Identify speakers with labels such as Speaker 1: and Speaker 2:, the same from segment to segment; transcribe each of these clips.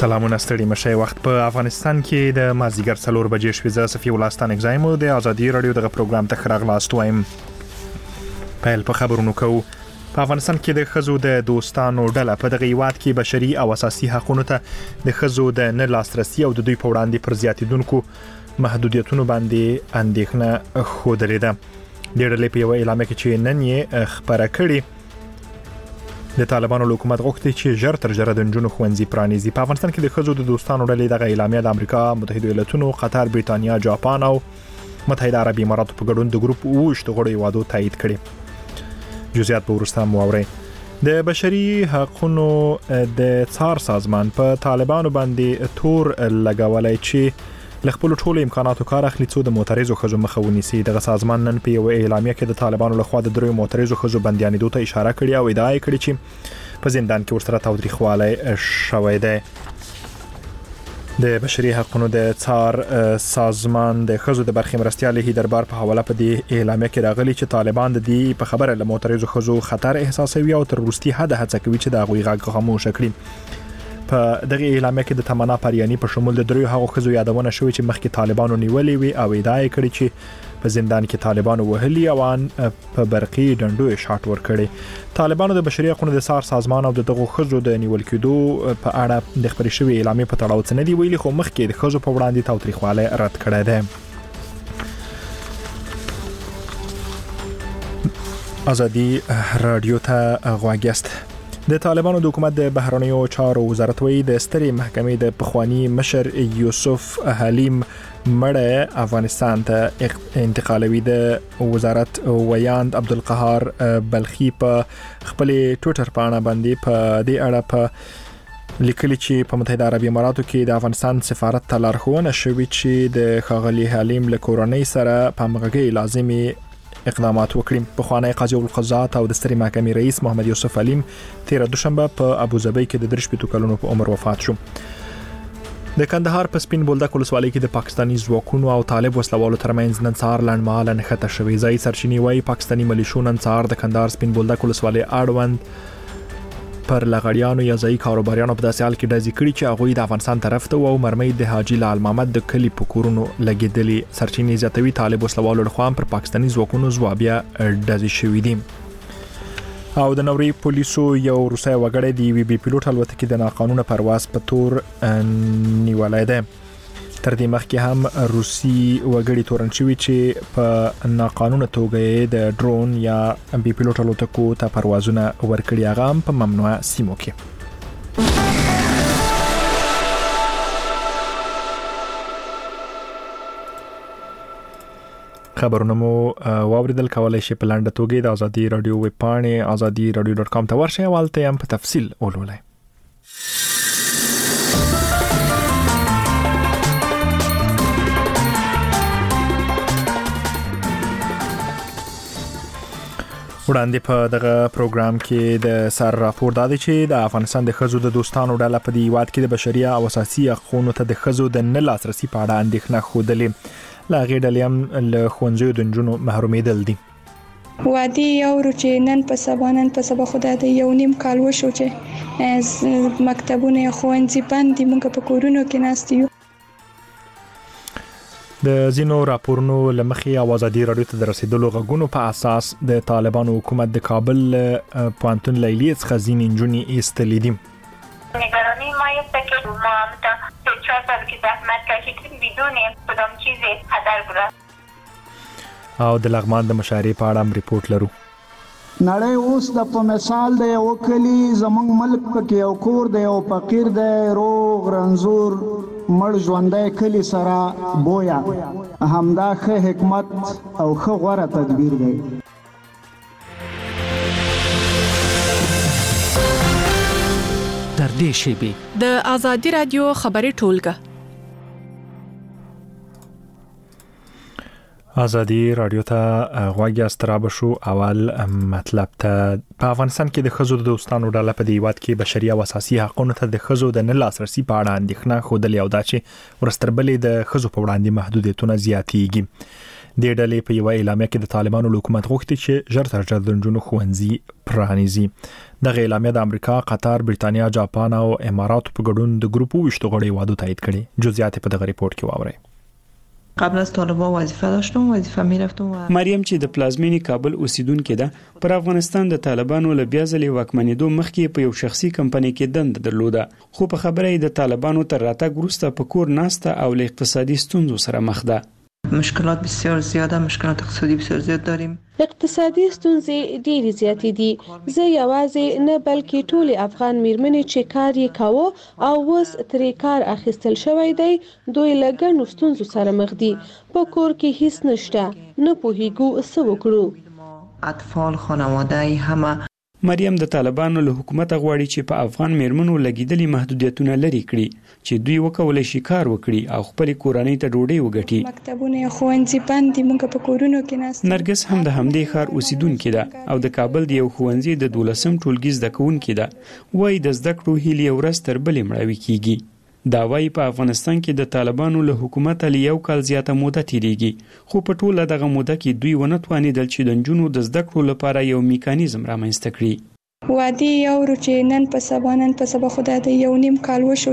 Speaker 1: سلامونه ستړي مشه وخت په افغانستان کې د مازیګر 4 بجې شوې ز صفي ولستان اگزایمو د ازادي رادیو د پروګرام ته خراغلاست وایم. په خبرونو کو په افغانستان کې د خزو د دوستانو ډله په دغه هیواد کې بشري او اساسي حقوقو ته د خزو د نه لاسرسي او د دوی په وړاندې پر زیاتیدونکو محدودیتونو باندې اندېښنه خوده ده. د ډلې په یو اعلامیه کې چې نن یې خبره کړې د طالبانو حکومت غوښتي چې ژر تر ژره د جنونو خوندزي پرانیزي. په افغانستان کې د خزو د دوستانو ډلې دغه اعلامیه د امریکا متحده ایالاتونو، قطر، بریتانیا، جاپان او متحده عربي اماراتو په ګډون د ګروپ وشت غړي وادو تایید کړي. جزئیات په ورسته موري. د بشري حقوقو د څار سازمان په طالبانو باندې تور لګولای چې لخپل ټولو امکاناتو کار اخلي څو د معترضو خزو مخه ونیسي. دغه سازمان نن په یو اعلامیه کې د طالبانو لخوا د درو معترضو خزو بندیانېدو ته اشاره کړې او ادعا کړې چې په زندان کې ورسره تاوتریخوالی شوی دی. د بشري حقوقو د څار سازمان د خزو د برخې مرستیال دربار په حواله په دې اعلامیه کې راغلي چې طالبان د دې په خبره له معترضو خزو خطر احساسوي او تر وروستي حد هڅه کوي چې د غوي غږ خاموش کړي. په دغه اعلامیه کې د تمنا پریانی په شمول د درو هغو خزو یادونه شوې چې مخکې طالبانو نیولې وي او ادعا کړې چې په زندان کې طالبانو وهلي او په برقي ډنډو شاټ ور کړي. طالبانو د بشري حقوقو د څار سازمان او دغه خزو د نیول کېدو په اړه د خبري شوی اعلامیه په تړاو څه نه دی ویلي، خو مخکې د خزو په وړاندې تاوتریخوالی رد کړی دی. ازادي رادیو ته غواګست. د طالبانو د حکومت د بهرنیو چارو وزارت وی د ستري محکمې د پخوانی مشر یوسف حلیم مړه افغانستان ته انتقالوي. د وزارت ویاند عبدالقهار بلخی په خپل ټوئیټر باندې په دې اړه په لیکلي چې په متحده عربي اماراتو کې د افغانستان سفارت ته لارښوونه شوې چې د خاغلی حلیم له کورنۍ سره په همغږي لازمي اقدامات وکړي. بخوانی قاضي القضات او د ستري محکمې رئیس محمد یوسف علیم 13 دوشنبه په ابوظبي کې د 13 کلونو په عمر وفات شو. د کندهار په سپین بولدک ولسوالۍ کې د پاکستاني ځواکونو او طالب وسلوالو ترمنځ نن سهار لړماله نښته شوې. ځای سرچینې وايي پاکستاني ملیشو نن سهار د کندهار سپین بولدک ولسوالۍ اړوند پر لغړیانو یا ځای کاروباریانو په داسې حال کې ډزې کړي چې هغه د افغانستان طرف ته او مرمۍ د حاجی لال محمد د کلی په کورونو لګیدلي. سرچینې زیاتوي طالب وسلوالو لخوا پر پاکستاني ځواکونو ځوابیا ډزې شوې دي. او د نوري پولیسو یو روسي وګړی دی وی بي پیلوټ الوتکې د ناقانونه پرواز په تور نیولای دی. تر دې مخکې هم روسي وګړي تورن شوی چې په ناقانونه توګه د ډرون یا بي پیلوټ الوتکو ته پروازونه ورکړي، هغه هم په ممنوعه سیمو کې. خبرونه مو واوریدل. کولای شئ په لاندې توګه د ازادي رادیو ویب پاڼې azadi.radio.com ته ورشئ او هلته هم په تفصیل ولولئ. وړاندې په دغه پروګرام کې د سر راپور دادی چې د افغانستان د خزو د دوستانو ډله په دې هیواد کې د بشري او اساسي حقوقو ته د خزو د نه لاسرسي په اړه اندېښنه خوده. لا غیر ډلې هم له ښوونځیو د نجونو محرومېدل دي.
Speaker 2: وادي یو چې نن په سبا خدای د یو نیم کال وشو چې مکتبونه ښوونځي باندې موږ په کورونو کې ناست یو.
Speaker 1: د زینو راپورونو لمخې او ازادي رادیو ته د رسیدلو غږونو په اساس د طالبانو حکومت د کابل پوهنتون لیلیې څخه ځینې نجونې ایستلې دي.
Speaker 3: نگرانی ما است که ما هم تا 4 سال که زحمت کشیدیم بدون کدام چیزی هدر بره.
Speaker 1: او د لغمان د مشاعرې په اړه هم ریپورت لرو.
Speaker 4: نړۍ اوس د په مثال د یو کلی زمونږ ملک کې یو کور دی، یو فقیر دی، روغ رنځور مړ ژوندی کلی سره بویا. همدا ښه حکمت او ښه غوره تدبیر دی.
Speaker 5: در دې شیبې
Speaker 6: د ازادي رادیو خبري ټولګه.
Speaker 1: ازادي رادیو ته غواګیاست را بشو. اول مطلب ته په افغانستان کې د خزو د دوستانو ډله په دې هیواد کې بشري او اساسي حقوقو ته د خزو د نه لاسرسي په اړه اندېښنه خوده او دا چې ورستربلې د خزو په وړاندې محدودیتونه زیاتېږي. د ډلې په یو اعلامیه کې د طالبانو حکومت غوښتي چې ژر تر ژره د نجونو ښوونځي پرانیزي. دغه اعلامیه د امریکا، قطر، بریتانیا، جاپان او اماراتو په ګډون د ګروپ 20 غړي وادو تایید کړي. جزئیات په دغه ریپورت کې واورئ.
Speaker 7: قبل از طالبان وظیفه داشتم، وظیفه میرفتم. مریم چې د پلازمینی کابل اوسیدونکې ده، پر افغانستان د طالبانو له بیا ځلې واکمنېدو مخکې په یو شخصي کمپنۍ کې دنده درلوده، خو په خبره یې د طالبانو تر راتګ وروسته په کور ناسته او له اقتصادي ستونزو سره مخ ده.
Speaker 8: مشکلات بسیار زیاده، مشکلات اقتصادی بسیار زیاد داریم.
Speaker 9: اقتصادي ستونزې ډېرې زیاتې دي. زه یوازې نه بلکې ټول افغان میرمنې چې کار یې کاوه او اوس ترې کار اخیستل شوی دی، دوی له ګڼو ستونزو سره مخ دي. په کور کې هیڅ نشته، نه پوهیږو څه وکړو.
Speaker 8: اطفال، خانواده همه.
Speaker 7: مریم د طالبانو له حکومت غواړي چې په افغان میرمنو لګیدلي محدودیتونه لري کړي چې دوی وکولای شي کار وکړي او خپل کورنۍ ته ډوډۍ وګټي.
Speaker 2: مکتبونه ښوونځي بند دي، موږ په کورونو کې ناست.
Speaker 7: نرګس هم د همدې ښار اوسیدونکې ده او د کابل د یو ښوونځي د 12م ټولګي زده کوونکې ده. وایي د زده کړو هیلې ورځ تر بلې مړاوي کیږي. دا وایي په افغانستان کې د طالبانو له حکومت له یو کال زیاته موده تیریږي، خو په ټوله دغه موده کې دوی ونه توانېدل چې د نجونو د زده کړو لپاره یو میکانیزم رامنځته کړي.
Speaker 2: وادي یو چې نن په سبا خدای د یو نیم کال وشو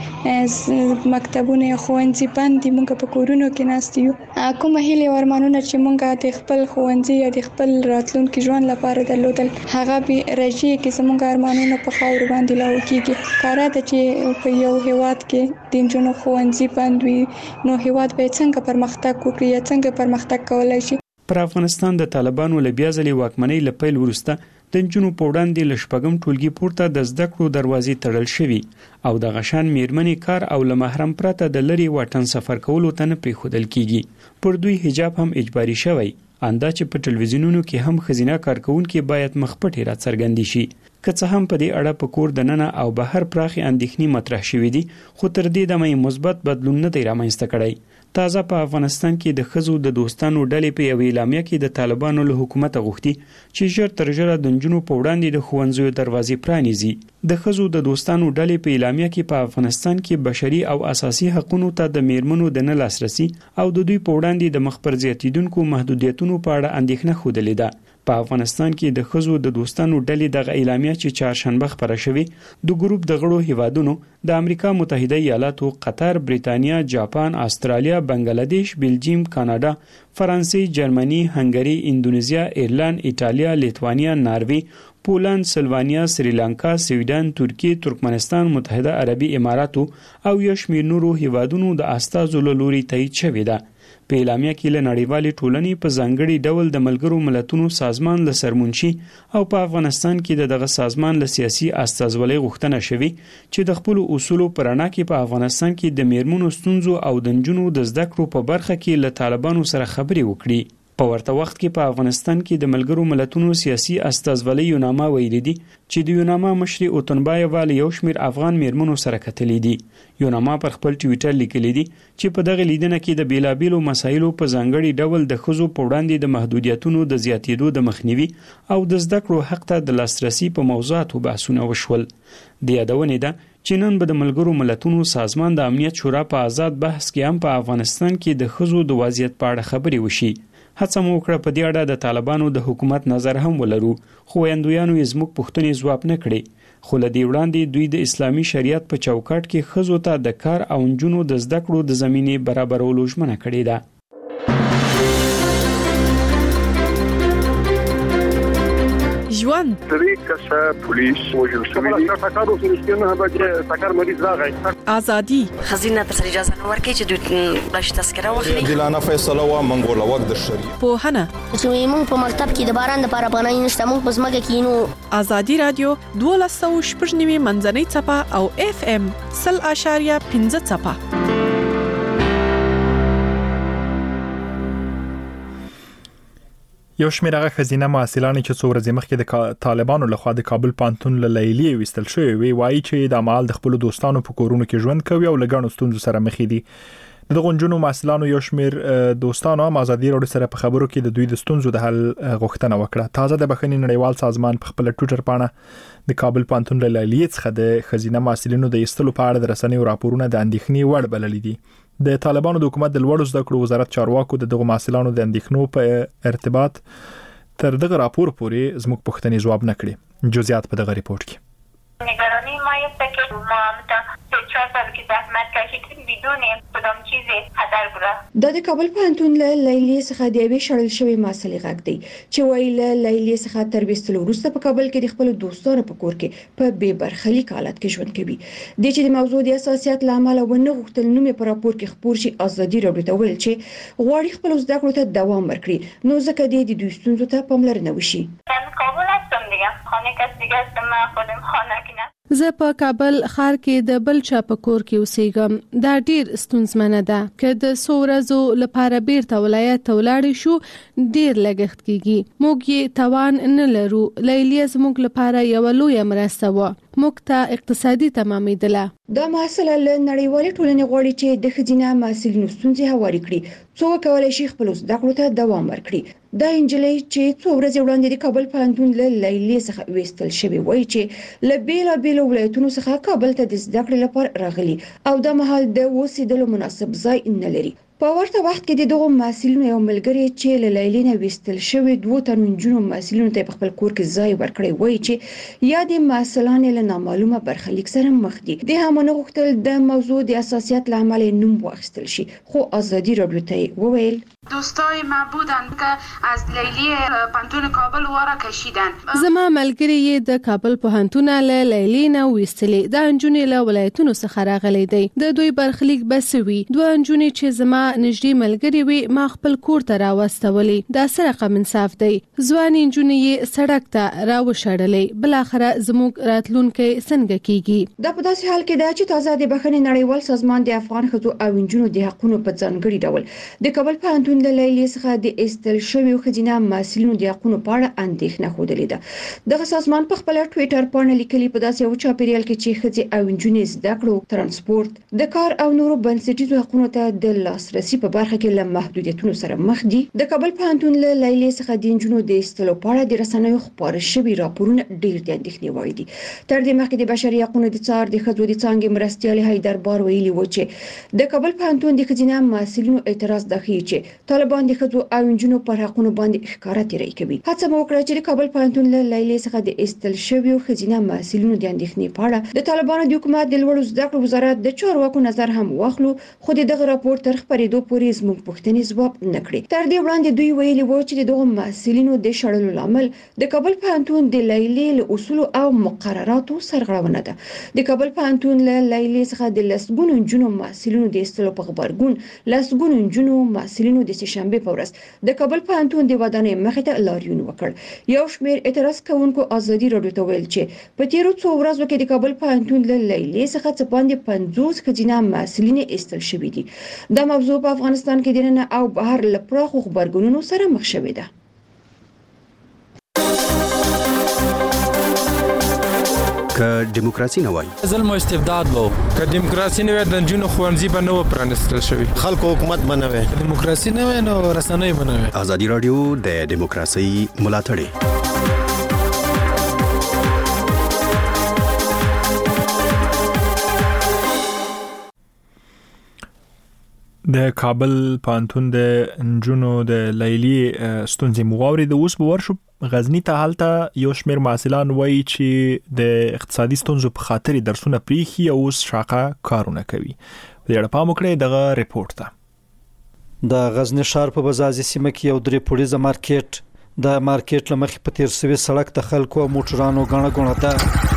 Speaker 2: چې مکتبونه ښوونځي بند دي، موږ په کورونو کې ناست یو. کومه هیله او ارمانونه چې موږ د خپل ښوونځي یا د خپل راتلونکي ژوند لپاره درلودل، هغه به راځي چې زموږ ارمانونه په خاور باندې لاو کیږي. کاره ده چې په یو هیواد کې د نجونو ښوونځي بند وي، نو هیواد به څنګه پرمختګ وکړي یا څنګه پرمختګ کولای شي.
Speaker 7: پر افغانستان د طالبانو له بیا ځلې واکمنۍ له پیل وروسته د نجونو په وړاندې له شپږم ټولګي پورته د زده کړو دروازې تړل شوي او د غشان میرمنې کار او له محرم پرته د لرې واټن سفر کولو ته نه پرېښودل کیږي. پر دوی حجاب هم اجباري شوی، اندا چې په ټلویزیونونو کې هم ښځینه کارکونکي باید مخ پټې راڅرګندې شي. که څه هم په دې اړه په کور دننه او بهر پراخې اندېښنې مطرح شوې دي، خو تر دې دمه یې مثبت بدلون نه دی رامنځته کړی. تازه په افغانستان کې د ښځو د دوستانو ډلې په یوه اعلامیه کې د طالبانو له حکومت غوښتي چې ژر تر ژره د نجونو په وړاندې د ښوونځیو دروازې پرانیزي. د ښځو د دوستانو ډلې په اعلامیه کې په افغانستان کې بشري او اساسي حقوقو ته د میرمنو د نه لاسرسي او د دوی په وړاندې د مخ پر زیاتیدونکو محدودیتونو په اړه اندېښنه ښودلې ده. په افغانستان کې د ښځو د دوستانو ډلې دغه اعلامیه چې چهارشنبه خپره شوې د ګروپ د غړو هیوادونو د امریکا متحده ایالاتو، قطر، بریتانیا، جاپان، استرالیا، بنگلاديش، بلجیم، کاناډا، فرانسې، جرمني، هنګري، اندونیزیا، ایرلند، ایټالیا، لیتوانیا، ناروی، پولند، سلوانیا، سریلانکا، سویډن، ترکیه، ترکمنستان، متحده عربي اماراتو او یو شمېر نورو هیوادونو د استازو له لوري تایید شوې ده. په اعلامیه کې له نړیوالې ټولنې په ځانګړي ډول د ملګرو ملتونو سازمان له سرمنشي او په افغانستان کې دغه سازمان له سیاسي استازولۍ غوښتنه شوې چې د خپل اصولو پر رڼا کې په افغانستان کې د میرمنو ستونزو او د نجونو د زده کړو په برخه کې له طالبانو سره خبرې وکړي. په ورته وخت کې په افغانستان کې د ملګرو ملتونو سیاسي استازولۍ یوناما ویلي دي چې د یوناما مشر اوتنبایوا له یو شمېر افغان میرمنو سره کتلې دي. یوناما پر خپل ټویټر لیکلي دي چې په دغه لیدنه کې د بیلابیلو مسایلو په ځانګړي ډول د ښځو په وړاندې د محدودیتونو د زیاتېدو د مخنیوي او د زده کړو حق ته د لاسرسي په موضوعاتو بحثونه وشول. د یادونې ده چې نن به د ملګرو ملتونو سازمان د امنیت شورا په آزاد بحث کې هم په افغانستان کې د ښځو د وضعیت په اړه خبرې وشي. هڅه مو وکړه په دې اړه د طالبانو د حکومت نظر هم ولرو، خو ویاندویانو یې زموږ پوښتنې ځواب نه کړې. خو له دې وړاندې دوی د اسلامي شریعت په چوکاټ کې ښځو ته د کار او نجونو د زده کړو د زمینې برابرولو ژمنه کړې ده.
Speaker 6: ژوند
Speaker 10: پولیس وژل شوی
Speaker 6: ازادي
Speaker 11: خزینه تر اجازه نه ورکړي چې دوی بلش تذکره واخلي.
Speaker 10: دلانه فیصله وا منګول وخت د شریعت
Speaker 6: پوهنه
Speaker 12: چې موږ په مکتب کې د باران لپاره پناه نشته، موږ په ځمکه کې نو.
Speaker 6: ازادي رادیو 12.9 منځنۍ چپه او FM 0.5 چپه.
Speaker 1: یو شمېر هغه ښځینه محصلانې چې څو ورځې مخکې د طالبانو لخوا د کابل پانتون له لیلیې ویستل شوی وي، وایي چې د مال د خپل دوستانو په کورونو کې ژوند کوي او له ګڼو ستونزو سره مخ دي. دغه نجونو محصلانو یو شمېر دوستانو هم ازادي راډیو سره په خبرو کې د دوی د ستونزو د حل غوښتنه وکړه. تازه د بخښنې نړیوال سازمان په خپل ټویټر باندې د کابل پانتون له لیلیې څخه د ښځینه محصلینو د ایستلو په اړه د رسنیو راپورونه د اندېښنې وړ بللي دي. د طالبانو د حکومت د لوړو زده کړو وزارت چارواکو د دغو محصلانو د اندېښنو په ارتباط تر دغه راپور پورې زموږ پوښتنې جواب نه کړي. جزئیات په دغه ریپورت کې.
Speaker 3: نگرانی ما است که ما 3-4 سال که زحمت کشیدیم بدون کدام چیزی هدر بره.
Speaker 13: د کابل پوهنتون له لیلیې څخه د یوې شړل شوی محصلې غږ دی چې وایي له لیلیې څخه تر وستلو وروسته په کابل کې د خپل دوستانو په کور کې په بې برخلیک حالت کې ژوند کوي. د چې د موضوع د اساسیت لامل ونه غوښتل نوم په راپور کې خبر شي. ازادي راډیو ته ویل چې غواړي خپل زده کړو ته دوام ورکړي نو ځکه د دوی ستونزو ته پاملرنه وشي.
Speaker 3: کابل هستم دیگه، خانه کس دیگه هستم، من خودم خانه کې نه.
Speaker 9: زه په کابل ښار کې د بل چا په کور کې اوسېږم. دا ډیر ستونزمنه ده که د څو ورځو لپاره بیرته ولایت ته ولاړ شو ډیر لګښت کیږي. موږ یې توان نه لرو. لیلیه زموږ لپاره یو لوی مرسته و. موږ ته اقتصادي تمامیدله.
Speaker 13: دا محصله له نړیوالې ټولنې غواړي چې د ښځینه محصلینو ستونزې هواري کړي څو کولای شي خپل زده کړو ته دوام ورکړي. دا انجلۍ چې څو ورځې وړاندې د کابل پوهنتون له لیلیې څخه وېستل شوې وایي چې له بیلابېلو ولایتونو څخه کابل ته د زده کړې لپاره راغلي او د مهال د اوسېدلو مناسب ځای نه لري. په ورته وخت کې د دغو محصلینو یو ملګری چې له لیلیې نه وېستل شوی 2 تنو نجونو محصلینو ته په خپل کور کې ځای ورکړی وایي چې یا د محصلانو له نامعلومه برخلیک سره مخ دي. د همونه غوښتل د موضوع د اساسیت لامل نوم واخیستل شي خو ازادي راډیو ته وویل
Speaker 14: دوستای ما بودن که از لیلیه پوهنتون کابل واره کشیدن.
Speaker 9: زما ملګری یې د کابل پوهنتون له لیلیې نه وېستلې. دا انجونې له ولایتونو څخه راغلي دي. د دوی برخلیک بسوي. 2 انجونې چې زما نږدې ملګری وي ما خپل کور ته راوستولې. دا سره رقم انصاف دی. ځوان انجونې یې سړک ته راوشړلې. بل اخره زموږ راتلونکي څنګه کیږي؟
Speaker 13: دا په داسې حال کې ده چې تازه د بخښنې نړیوال سازمان د افغان ښځو او انجونو د حقوقو په ځانګړي ډول د کابل پوهنتون د لیلیې څخه د ایستل شویو ښځینه محصلینو د حقوقو په اړه اندېښنه خوده ده. دغه سازمان په خپل ټوئیټر باندې لیکلي په داسې یو چاپیریال کې چې ښځې او انجونې زده کړو، ترانسپورت، د کار او نورو بنسټیزو حقوقو ته د لاسرسي په برخه کې له محدودیتونو سره مخ دي. د کابل پوهنتون له لیلیې څخه د انجونو د ایستلو په اړه د رسنیو خبرونه شوي راپورونه ډېر د اندېښنې وړ دي. تر دې مخکې د بشري حقوقو د څار د ښځو د څانګې مرستیال حیدر بار ویلي و چې د کابل پوهنتون د ښځینه محصلینو اعتراض د ښیي چې طالبان د ښځو او انجونو پر حقوقو باندې ښکارا تیری کوي. هڅه وکړه چې د کابل پوهنتون له لیلیې څخه د ایستل شویو ښځینه محصلینو د اندېښنې په اړه د طالبانو د حکومت د لوړو زده کړو وزارت د چارواکو نظر هم واخلو خو دغه راپور تر خبرېدو پورې زموږ پوښتنې ځواب نه کړې. تر دې وړاندې دوی ویلي و چې دغه محصلینو د شړلو لامل د کابل پوهنتون د لیلیې له اصول او مقرراتو سرغړونه ده. د کابل پوهنتون له لیلیې څخه د لسګونو انجونو محصلینو د ایستلو په خبرګون لسګونو انجونو محصلینو د سهشنبه په ورځ د کابل پوهنتون د ودانۍ مخې ته لاریون وکړ. یو شمېر اعتراض کوونکو ازادي راډیو ته ویل چې په تیرو څو ورځو کې د کابل پوهنتون له لیلیې څخه څه باندې 50 ښځینه محصلین ایستل شوي دي. دا موضوع په افغانستان کې د نن او بهر له پراخو خبرګونونو سره مخ شوې ده.
Speaker 15: که دیموکراسي نه وای
Speaker 16: ظلم او استبداد وو،
Speaker 17: که دیموکراسي نه وای د جنونو خوانزي به نه و پرانستل شوی،
Speaker 18: خلکو حکومت به نه وای،
Speaker 17: دیموکراسي نه وای نو رسنۍ به نه وای.
Speaker 15: ازادي رادیو د دیموکراسي ملاتړی.
Speaker 1: د کابل پوهنتون د انجونو د لیلیې ستونزې مواوري د اوس به ورشو غزنی ته. هلته یو شمېر محصلان وایي چې د اقتصادي ستونزو په خاطر درسونه پریښي او اوس شاقه کارونه کوي. په دې اړه پام وکړئ دغه ریپورت ته.
Speaker 19: د غزنی ښار په بزازي سیمه کې یو 3 پوړیزه مارکیټ د مارکیټ لمخې په تیر سوي سړک ته خلکو او موټرانو غاڼه ده.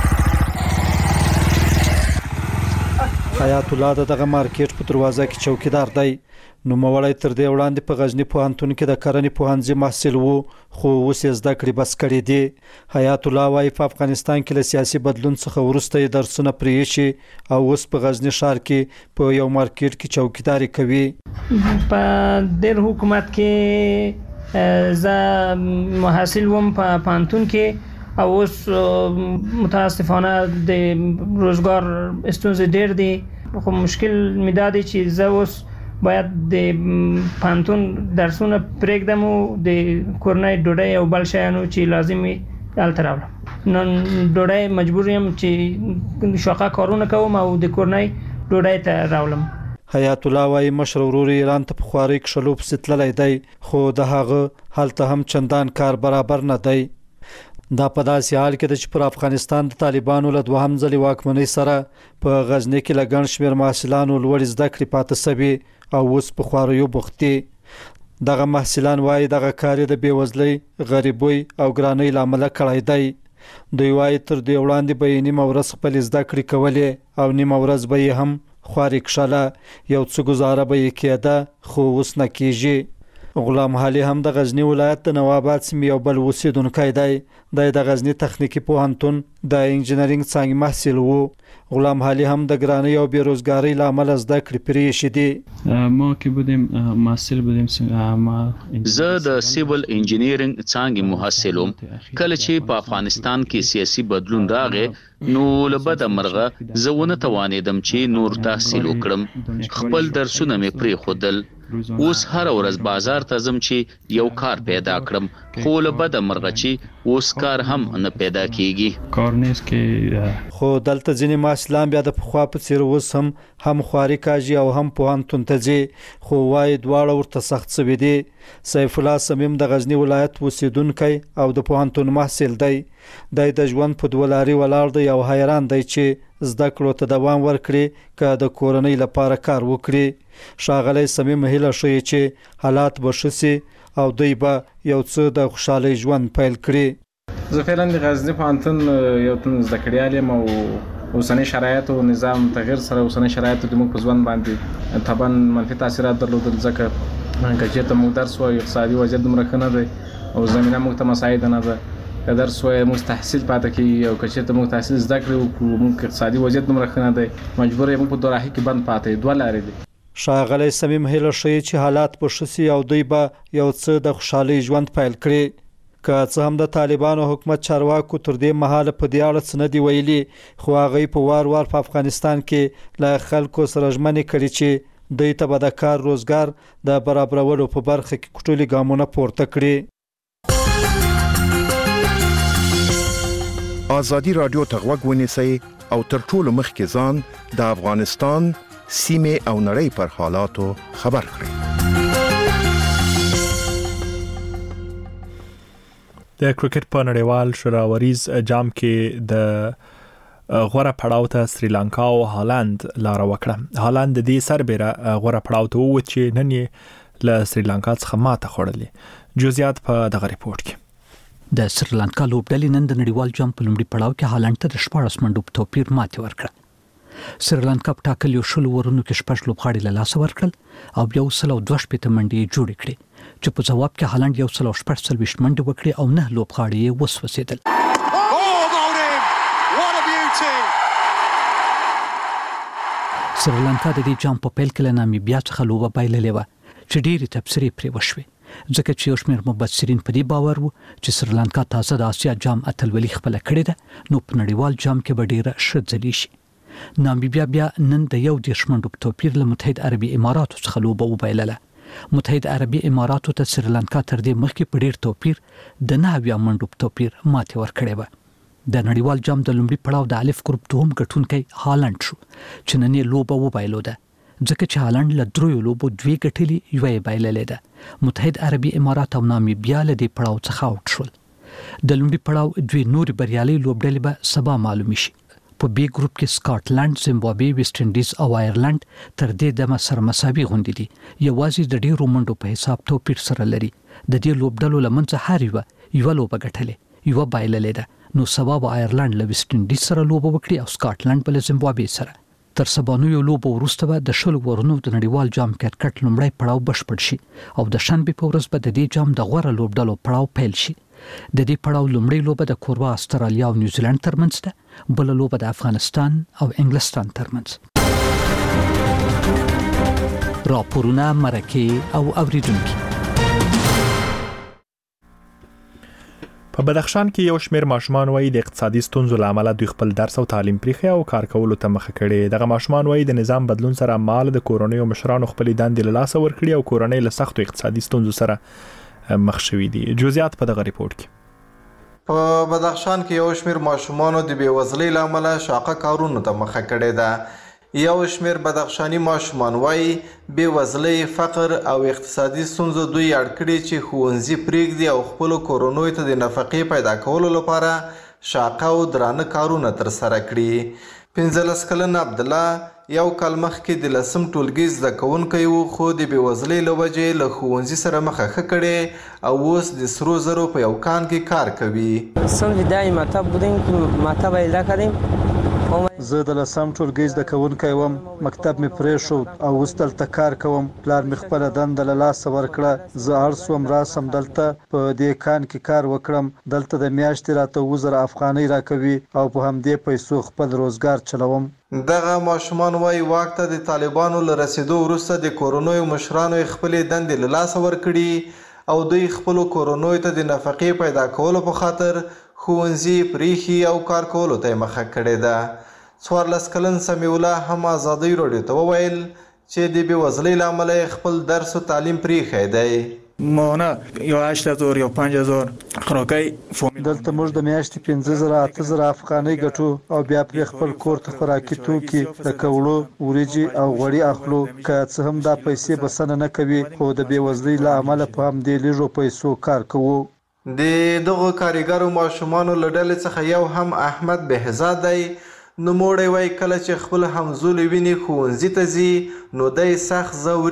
Speaker 19: حیات الله دغه مارکیټ په دروازه کې چوکیدار دی. نو موړی تر دې وړاندې په غزنی پوهنتون کې د کرنې پوهنځي محصل وو خو اوس یې زده کړې بس کړې دي. حیات الله وايي په افغانستان کې له سیاسي بدلون څخه وروسته یې درسونه پرې شي او اوس په غزنی ښار کې په یو مارکیټ کې چوکیداری کوي.
Speaker 20: په د حکومت کې ز محصل وم په پوهنتون کې او اوس متاسفانه د روزګار ستونزې ډېر دي. خو مشکل می دادي چې زه اوس باید د پوهنتون درسونه پرېږدم او د کورنۍ ډوډۍ او بل شیانو چې لازمي هلته راوړم. نن ډوډۍ مجبور یم چې شاقه کارونه کوم او د کورنۍ ډوډۍ ته راولم.
Speaker 19: حیات الله وايي مشر ورور ایران ته په خواري کښلو پسې تللی دی خو د هغه هلته هم چندان کار برابر نه دی. دا په داسې حال کې چې پر افغانستان د طالبانو له دوهم ځلې واکمنۍ سره په غزني کې له ګڼ شمېر محصلانو لوړې زده کړې پاتې سوي او اوس په خواریو بوخت دي. دغه محصلان وايي دغه کار د بېوزلۍ، غریبۍ او ګرانۍ له امله کړی دی. دوی وايي تر دې وړاندې به یې نیمه ورځ خپلې زده کړې کولې او نیمه ورځ به یې هم خواري کښله، یو څه ګزاره به یې کېده خو اوس نه کېږي. غلام حالي هم د غزني ولایت د نواباد سیمې یو بل اوسېدونکی دی. دی د غزني تخنیکي پوهنتون د انجینرینګ څانګې محصل و. غلام حالي هم د ګرانۍ او بیروزګارۍ له امله زده کړې پرې ایښې دي.
Speaker 16: ما که بودیم محصل بودیم. زه د سیول انجینرینګ څانګې محصل وم. کله چې په افغانستان کې سیاسي بدلون راغی نو له بده مرغه زه ونه توانېدم چې نور تحصیل وکړم. خپل درسونه مې پرېښودل. اوس هر ورځ بازار ته ځم چې یو کار پیدا کړم خو له بده مرغه چې اوس کار هم نه پیدا کیږي. کار نیست که
Speaker 19: خو دلته ځینې محصلان بیا د پخوا په څیر اوس هم خواري کاږي او هم پوهنتون ته ځي خو وايي دواړه ورته سخت سوي دي. سیف الله صمیم د غزني ولایت اوسېدونکی او د پوهنتون محصل دی. دی د ژوند په دوه لارې ولاړ دی او حیران دی چې زده کړو ته دوام ورکړي که د کورنۍ لپاره کار وکړي. ښاغلی صمیم هیله ښیي چې حالات به ښه سي او دوی به یو څه د خوشحالۍ ژوند پیل کړي.
Speaker 18: زه فعلا د غزني پوهنتون یو تن زده کړیال یم او اوسنۍ شرایط او نظام تغیر سره اوسنۍ شرایط د موږ په ژوند باندې طبعا منفي تاثیرات درلودل ځکه که چېرته موږ درس وایو اقتصادي وضعیت دومره ښه نه دی او زمینه موږ ته مساعده نه ده. که درس وایو موږ تحصیل پاتې کېږي او که چېرته موږ تحصیل زده کړې وکړو موږ اقتصادي وضعیت دومره ښه نه دی مجبور یې موږ په دوراهي کې بند پاتې. دوه لارې دي.
Speaker 19: ښاغلی صمیم هیله ښیي چې حالات به ښه سي او دوی به یو څه د خوشحالۍ ژوند پیل کړي. که څه هم د طالبانو حکومت چارواکو تر دې مهاله په دې اړه څه نه دي ویلي خو هغوی په وار وار په افغانستان کې له خلکو سره ژمنې کړي چې دوی ته به د کار روزګار د برابرولو په برخه کې کوټلي ګامونه پورته کړي.
Speaker 10: ازادي رادیو ته غوږ ونیسئ او تر ټولو مخکې ځان د افغانستان سیمې او نړۍ پر حالاتو خبر کړئ.
Speaker 1: د کرکټ په نړیوال شوراوریز جام کې د غوره پړاو ته سریلانکا او هالند لار وکړه. هالند د دې سربېره غوره پړاو ته ووت چې نن یې له سریلانکا څخه ماته خوړلې. جزئیات په دغه ریپورت کې.
Speaker 5: د سریلانکا لوبډلې نن د نړیوال جام په لومړي پړاو کې هالند ته د 14 منډو په توپیر ماتې ورکړه. سریلانکا په ټاکلو 10 ورونو کې 6 لوبغاړي له لاسه ورکړل او بیا 102 منډې جوړې کړې چې په جواب کې هالند 140 منډې وکړې او 9 لوبغاړي یې وسوځېدل. سریلانکا د دې جام په پیل کې له نامیبیا څخه لوبه بایللې وه چې ډېرې تبصرې پرې وشوې ځکه چې یو شمېر مبصرین په دې باور وو چې سریلانکا تازه د آسیا جام اتلولي خپله کړې ده نو په نړیوال جام کې به ډېره ښه ځلې شي. نامیبیا بیا نن د 11 منډو په توپیر له متحد عربي اماراتو څخه لوبه وبایلله. متحد عربي اماراتو ته سریلانکا تر دې مخکې په ډېر توپیر د 9 منډو په توپیر ماتې ورکړې وه. د نړیوال جام د لومړي پړاو د الف ګروپ دوهم ګټونکی هالند شو چې نن یې لوبه وبایلوده ځکه چې هالند له 3 لوبو 2 ګټلې یوه یې بایللې ده. متحد عربي امارات او نامیبیا له دې پړاو څخه اوټ شول. د لومړي پړاو 2 نورې بریالۍ لوبډلې به سبا معلومې شي. په بی ګروپ کې سکاټلند، زیمبابوې، ویسټ انډیز او آیرلند تر دې دمه سره مساوي غونډې دي. یوازې د ډېرو منډو په حساب توپیر سره لري. د دې لوبډلو له منځه هر یوه لوبه ګټلې، یوه بایللې ده. نو سبا به آیرلند له ویسټ انډیز سره لوبه وکړي او سکاټلند به له زیمبابوې سره. تر سبانیو لوبو وروسته به د 10 ورونو د نړیوال جام کرکټ لومړی پړاو بشپړ شي او د شنبې په ورځ به د دې جام د غوره لوبډلو پړاو پیل شي. د دې پړاو لومړی لوبه د کوربه استرالیا او نیوزیلند ترمنځ ده، بل لوبه د افغانستان او انګلستان ترمنځ. راپورونه، مرکې او اوریدونکي.
Speaker 1: په بدخشان کې یو شمېر ماشومان وایي د اقتصادي ستونزو له امله دوی خپل درس او تعلیم پریښی او کار کولو ته مخه کړې. دغه ماشومان وایي د نظام بدلون سره مال د کورنیو مشرانو خپلې دندې له لاسه ورکړي او کورنۍ له سختو اقتصادي ستونزو سره مخ شوي دي. جزئیات په دغه ریپورت کې.
Speaker 21: په بدخشان کې یو شمېر ماشومانو د بېوزلۍ له امله شاقه کارونو ته مخه کړې ده. یو شمیر بدخشانی ماشومان وایي بېوزلۍ، فقر او اقتصادي ستونزو دوی اړ کړي چې ښوونځي پرېږدي او خپلو کورنیو ته د نفقې پیدا کولو لپاره شاقه او درانه کارونه ترسره کړي. 15 کلن عبدالله یو کال مخکې د 10م ټولګي زده کوونکی و، خو د بېوزلۍ له وجې له ښوونځي سره مخه ښه کړې او اوس د سرو زرو په یو کان کې کار کوي.
Speaker 19: زه د 10م ټولګي زده کوونکی وم، مکتب مې پرېښود او اوس دلته کار کوم. پلار مې خپله دنده له لاسه ورکړه. زه اړ سوم راسم دلته په دې کان کې کار وکړم. دلته د میاشتې راته 2000 افغانۍ راکوي او په همدې پیسو خپل روزګار چلوم.
Speaker 21: دغه ماشومان وایي واک ته د طالبانو له رسېدو وروسته د کورنیو مشرانو یې خپلې دندې له لاسه ورکړي او دوی خپلو کورنیو ته د نفقې پیدا کولو په خاطر ښوونځي پریښي او کار کولو ته یې مخه کړې ده. 14 کلن سمیع الله هم ازادۍ راډیو ته وویل چې د بېوزلۍ له امله یې خپل درس و تعلیم پرېښی دی.
Speaker 22: ماهانه یا 8000 یا 5000 خوراکۍ
Speaker 19: دلته موږ د میاشتې 5000 8000 افغانۍ ګټو او بیا پرې خپل کور ته خوراکي توکي لکه وړو، وریجې او غوړي اخلو. که څه هم دا پیسې بسنه نه کوي، خو د بېوزلۍ له امله په همدې لږو پیسو کار کوو.
Speaker 21: د دغو کارګرو ماشومانو له ډلې څخه یو هم احمد بهزاد دی. نوموړی وایي کله چې خپل همزولی ویني ښوونځي ته ځي نو دی سخت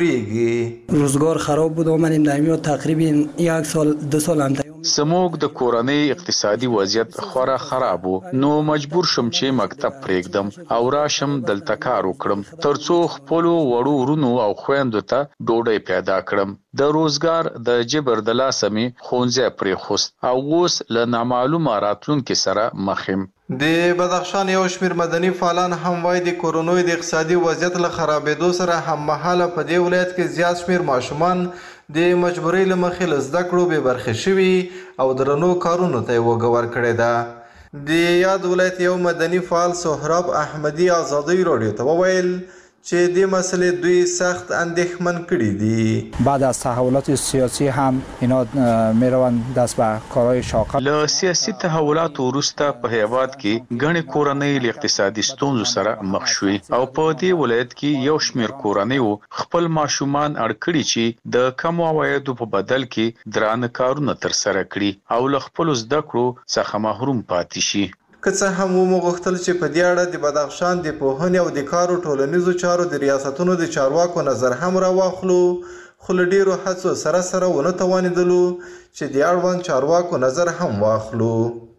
Speaker 21: ځورېږي.
Speaker 23: روزگار خراب بود، آمدیم در تقریبا 1 سال 2 سال هم
Speaker 16: زموږ د کورنۍ اقتصادي وضعیت خورا خراب و، نو مجبور شم چې مکتب پرېږدم او راشم دلته کار وکړم ترڅو خپلو وړو ورونو او خویندو ته ډوډۍ پیدا کړم. د روزګار د جبر د لاسه مې ښوونځی پرېښوست او اوس له نامعلومه راتلونکي سره مخ یم.
Speaker 21: د بدخشان یو شمیر مدني فعالان هم وایي د کورنیو د اقتصادي وضعیت له خرابېدو سره هممهاله په دې ولایت کې زیات شمیر ماشومان د مجبورۍ له مخې له زده کړو بې برخې شوي او درنو کارونو ته یې وګه ورکړې ده. د یاد ولایت یو مدني فعال سهراب احمدي ازادۍ راډیو ته وویل چې دې مسئلې دوی سخت اندېښمن کړي دي.
Speaker 24: بعد از تحولات سیاسی هم اینا میروند دست به کارهای شاقه.
Speaker 16: له سیاسي تحولاتو وروسته په هیواد کې ګڼې کورنۍ له اقتصادي ستونزو سره مخ شوي او په دې ولایت کې یو شمیر کورنیو خپل ماشومان اړ کړي چې د کمو عوایدو په بدل کې درانه کارونه ترسره کړي او له خپلو زده کړو څخه محروم پاتې شي.
Speaker 21: که څه هم ومو غوښتل چې په دې اړه د بدخشان د پوهنې او د کارو ټولنیزو چارو د ریاستونو د چارواکو نظر هم راواخلو، خو له ډېرو هڅو سره سره ونه توانېدلو چې د اړوند چارواکو نظر هم واخلو.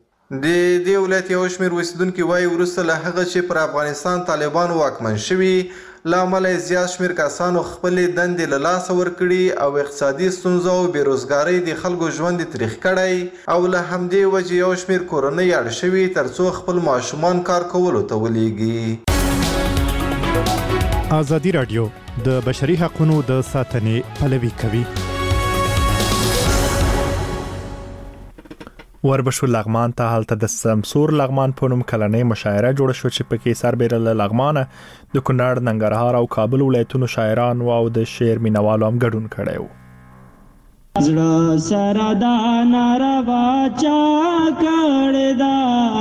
Speaker 21: د دې ولایت یو شمېر اوسېدونکي وایي وروسته له هغه چې پر افغانستان طالبان واکمن شوي له امله یې زیات شمېر کسانو خپلې دندې له لاسه ورکړي او اقتصادي ستونزو او بېروزګارۍ د خلکو ژوند یې تریخ کړی او له همدې وجې یو شمېر کورنۍ اړ شوي ترڅو خپل ماشومان کار کولو ته ولېږي.
Speaker 1: ازادي راډیو د بشري حقوقو د ساتنې پلوي کوي. وربشو لغمان ته هلته د سمسور لغمان په نوم کلنۍ مشاعره جوړه شو چې پکې سربېره له لغمانه د کونړ، ننګرهار او کابل ولایتونو شاعرانو او د شعر مینوالو هم ګډون کړی و.
Speaker 25: زړه سره دا ناروا چا کړی دا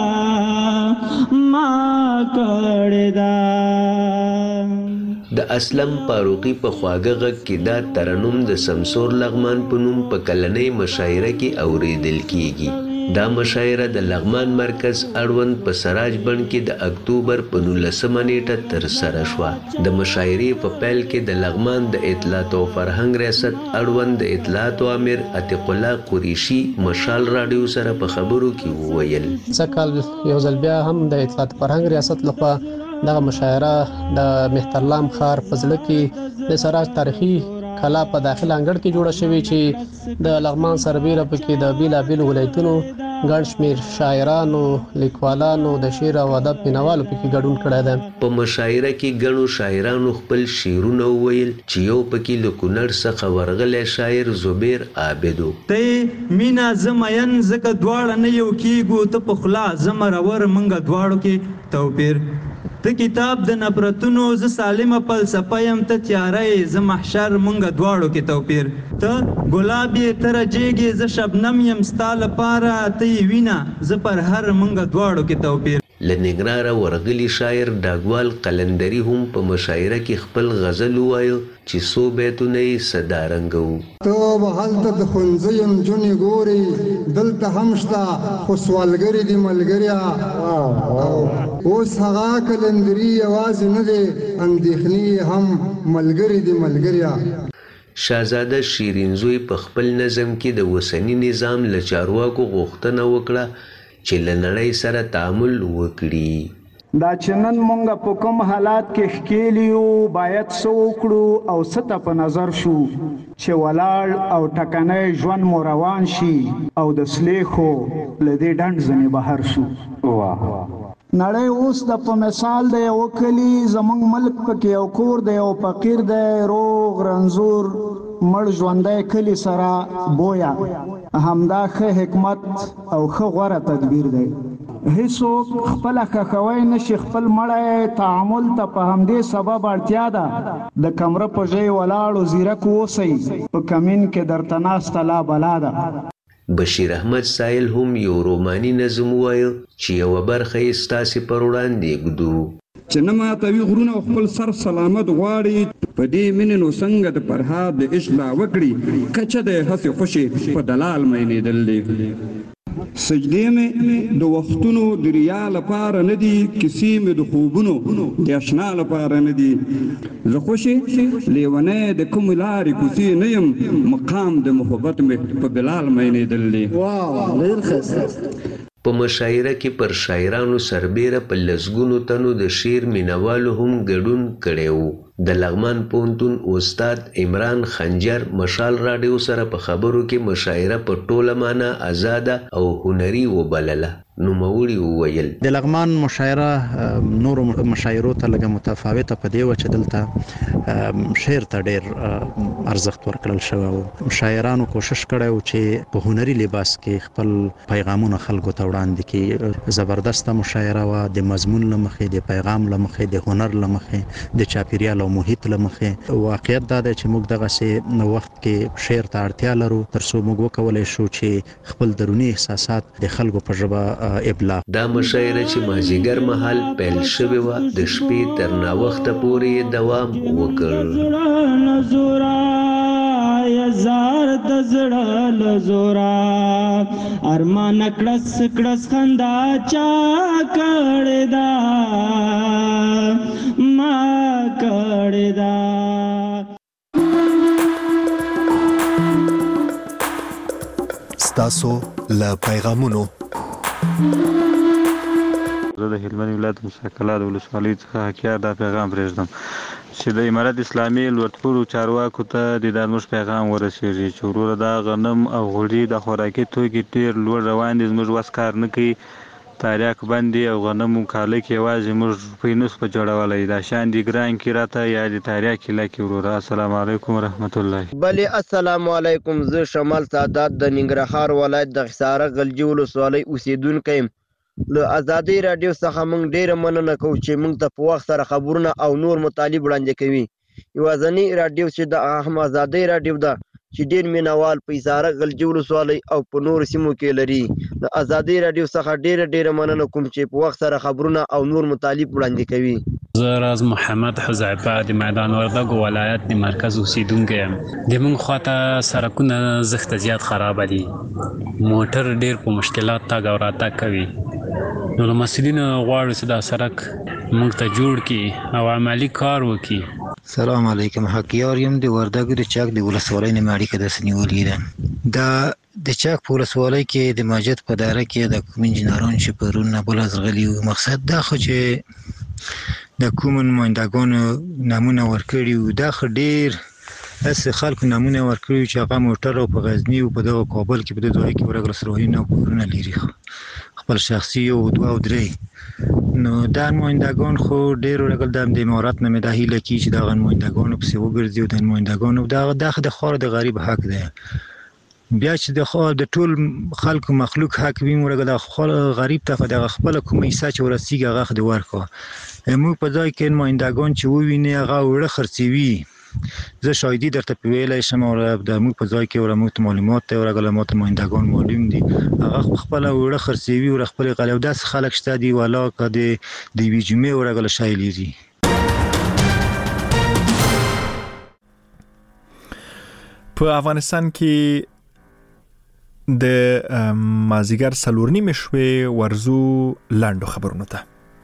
Speaker 25: ما کړی دا.
Speaker 26: د اسلم فاروقي په خواږه غږ کې دا ترنم د سمسور لغمان په نوم په کلنۍ مشاعره کې اوریدل کیږي. دا مشاعره د لغمان مرکز اړوند په سراج بڼ کې د اکتوبر په 19 نیټه ترسره شوه. د مشاعرې په پیل کې د لغمان د اطلاعات او فرهنګ ریاست اړوند د اطلاعات امیر عتیق الله قریشي مشال راډیو سره په خبرو کې وویل
Speaker 27: ځکه یو ځل بیا هم د اطلاعات فرهنګ ریاست لخوا دغه مشاعره د مهترلام ښار په زړه کې د سراج تاریخي کلا په داخل انګړ کې جوړه شوې چې د لغمان سربېره پکې د بیلابیلو ولایتونو ګڼ شمېر شاعرانو، لیکوالانو، د شعر او ادب مینوالو پکې ګډون کړی دی.
Speaker 26: په مشاعره کې ګڼو شاعرانو خپل شعرونه وویل چې یو پکې له کونړ څخه ورغلی شاعر زبیر عابد و.
Speaker 25: ته مینا زمین زکه دواړه نه یو کېږو، ته په خوله زه مرور موږ دواړو کې توپیر. ته کتاب د نفرتونو زه سالمه فلسفه یم، ته تیاره یې زه محشر موږ دواړو کې توپیر. ته ګلاب یې ته رجېږې زه شبنم یم ستا لپاره، ته یې وینه زه پر هر موږ دواړو کې توپیر.
Speaker 26: له نګراره ورغلي شاعر ډاګوال قلندري هم په مشاعره کې خپل غزل ووایه چې څو بیتونه یې صدارنګ وو.
Speaker 2: ته به هلته د ښوونځیو نجونې ګورې، دلته هم شته خو سوالګري دي ملګریا. اوس هغه قلندري یوازې نه دی، اندېښنې هم ملګري دي ملګریا.
Speaker 26: شاهزاده شیرینزوی په خپل نظم کې د اوسني نظام له چارواکو غوښتنه وکړه چې له نړۍ سره تعامل وکړي.
Speaker 4: دا چې نن مونږ په کوم حالات کې ښکېلي یو، باید څه وکړو او څه ته په نظر شو چې ولاړ او ټکنی ژوند مو روان شي او د سلیخو له دې ډنډ ځنې بهر شو. نړۍ اوس د په مثال د یو کلي زمونږ ملک پکې یو کور دی او فقیر دی، روغ رنځور مړ ژوندی کلي سره بویا. همدا ښه حکمت او ښه غوره تدبیر دی. هیڅوک خپله ښخوی نشي خپل مړی، تعامل ته په همدې سبب اړتیا ده. د کمره په ژۍ ولاړو زیرک اوسئ، په کمین کې درته ناسته لا بلا ده.
Speaker 26: بشیر احمد سایل هم یو روماني نظم ووایه چې یوه برخه یې ستاسې پر وړاندې ږدو.
Speaker 2: چې نه ماتوي غرونه او خپل سر سلامت غواړي، په دې مینې نو څنګه د فرهاد د اصلاح وکړي، کچه د هسې خوشې په دلال مینېدل دی. سجدې مې د وختونو د ریا لپاره نه دي، کیسې مې د خوبونو د اشنا لپاره نه دي. زه خوشې لیونی د کومې لارې کوڅې نه یم، مقام د محبت مې په بلال مینېدل دی.
Speaker 26: په مشاعره کې پر شاعرانو سربیره په لسګونو تنو د شعر مینوالو هم ګډون کړی و. د لغمان پوهنتون استاد عمران خنجر مشال راډیو سره په خبرو کې مشاعره په ټوله معنا آزاده او هنري وبلله. نوموړي وویل
Speaker 6: د لغمان مشاعره نورو مشاعرو ته لږه متفاوته په دی و چې دلته شعر ته ډېر ارزښت ورکړل شوی و. شاعرانو کوشش کړی و چې په هنري لباس کې خپل پیغامونه خلکو ته وړاندې کړي. زبردسته مشاعره وه، د مضمون له مخې، د پیغام له مخې، د هنر له مخې، د چاپیریال او محیط له مخې. واقعیت دا دی چې موږ دغسې وخت کې شعر ته اړتیا لرو تر څو موږ وکولی شو چې خپل دروني احساسات د خلکو په ژبه ابلاغ.
Speaker 26: دا مشاعره چې مازیګر مهال پیل شوې وه، د شپې تر ناوخته پورې دوام وکړ.
Speaker 7: زار د زړه لزورا ارمان کړس کړس خندا چا کړه دا ما کړه دا.
Speaker 8: ستاسو له پیغامونو
Speaker 11: زه د هلمند ولایت مشکله د ولسوالۍ څخه حکیار دا پیغام پرېږدم چې د امارت اسلامي لوړپوړو چارواکو ته د زموږ پیغام ورسېږي چې وروره دا غنم او غوړي د خوراکي توکي ډېر لوړ روان دي، زموږ وس کار نه کوي، تاریاک بند دي او غنمو کاله کې یوازې موږ روپۍ نسو په جوړولی، دا شیان دي ګران کړي راته یا د تاریاک کیله کې وروره. السلام علیکم ورحمت الله.
Speaker 12: بلې السلام علیکم. زه شمال سعادت د ننګرهار ولایت د حصاره غلجي ولسوالۍ اوسېدونکی یم. له ازادۍ راډیو څخه موږ ډېره مننه کوو چې موږ ته په وخت سره خبرونه او نور مطالب وړاندې کوي. یوازینی راډیو چې د اهم ازادۍ راډیو ده چې ډېر مینوال په حصاره غلجي ولسوالۍ او په نورو سیمو کې لري. د ازادۍ راډیو څخه ډېره مننه کوم چې په وخت سره خبرونه او نور مطالب وړاندې کوي.
Speaker 28: زه راز محمد حذیفه د میدان وردګو ولایت د مرکز اوسیدونکی یم. د موږ خواته سړکونه زښته زیات خرابه دي، موټر ډېر په مشکلات تګ او راتګ کوي. نو له مسؤلینو غواړو چې دا سړک موږ ته جوړ کړي او عملي کار وکړي.
Speaker 29: سلام علیکم. حکیار یم د وردګو د چاک د ولسوالۍ نه اړیکه داسې نیولې ده. دا د چاک په ولسوالۍ کې د ماجد په دایره کې د کوم انجینران چې پرون بل غلي وو، مقصد دا خو چې د کوم نمایندګانو نمونه ورکړي وو، دا خو ډېر هسې خلکو نمونه ورکړي چې هغه موټر او په غزني او په دغه کابل کې په دې ځای کې ورغله سروهینه او کورونه لري، خپل شخصي او دوه او درې. نو دا نمایندګان خو ډېر ورغل د امارات نه مې دا هیله کي چې دغه نمایندګانو پسې وګرځي او د نمایندګانو دغه د خار د غریب حق دی. بیا چې د ټول خلکو مخلوق حق وي، موږ د غریب ته دغه خپل کومه حصه چې ورسیږي هغه د ورکړو. موږ په ځای کې نمایندګان چې وویني هغه وړه خرڅوي زه شاهدی درته ویلای شم او د موږ په ځای کې او موږ معلومات او رګلمات مایندگان معلوم دي هغه خپل وړه خرڅوي او خپل قلو داس خلک شته دي ولا کده دی وی جمعه او رګل شایلی دي.
Speaker 1: په افغانستان کې د مازیګر سلورنی مشوي ورزو لاندو خبرونه ته.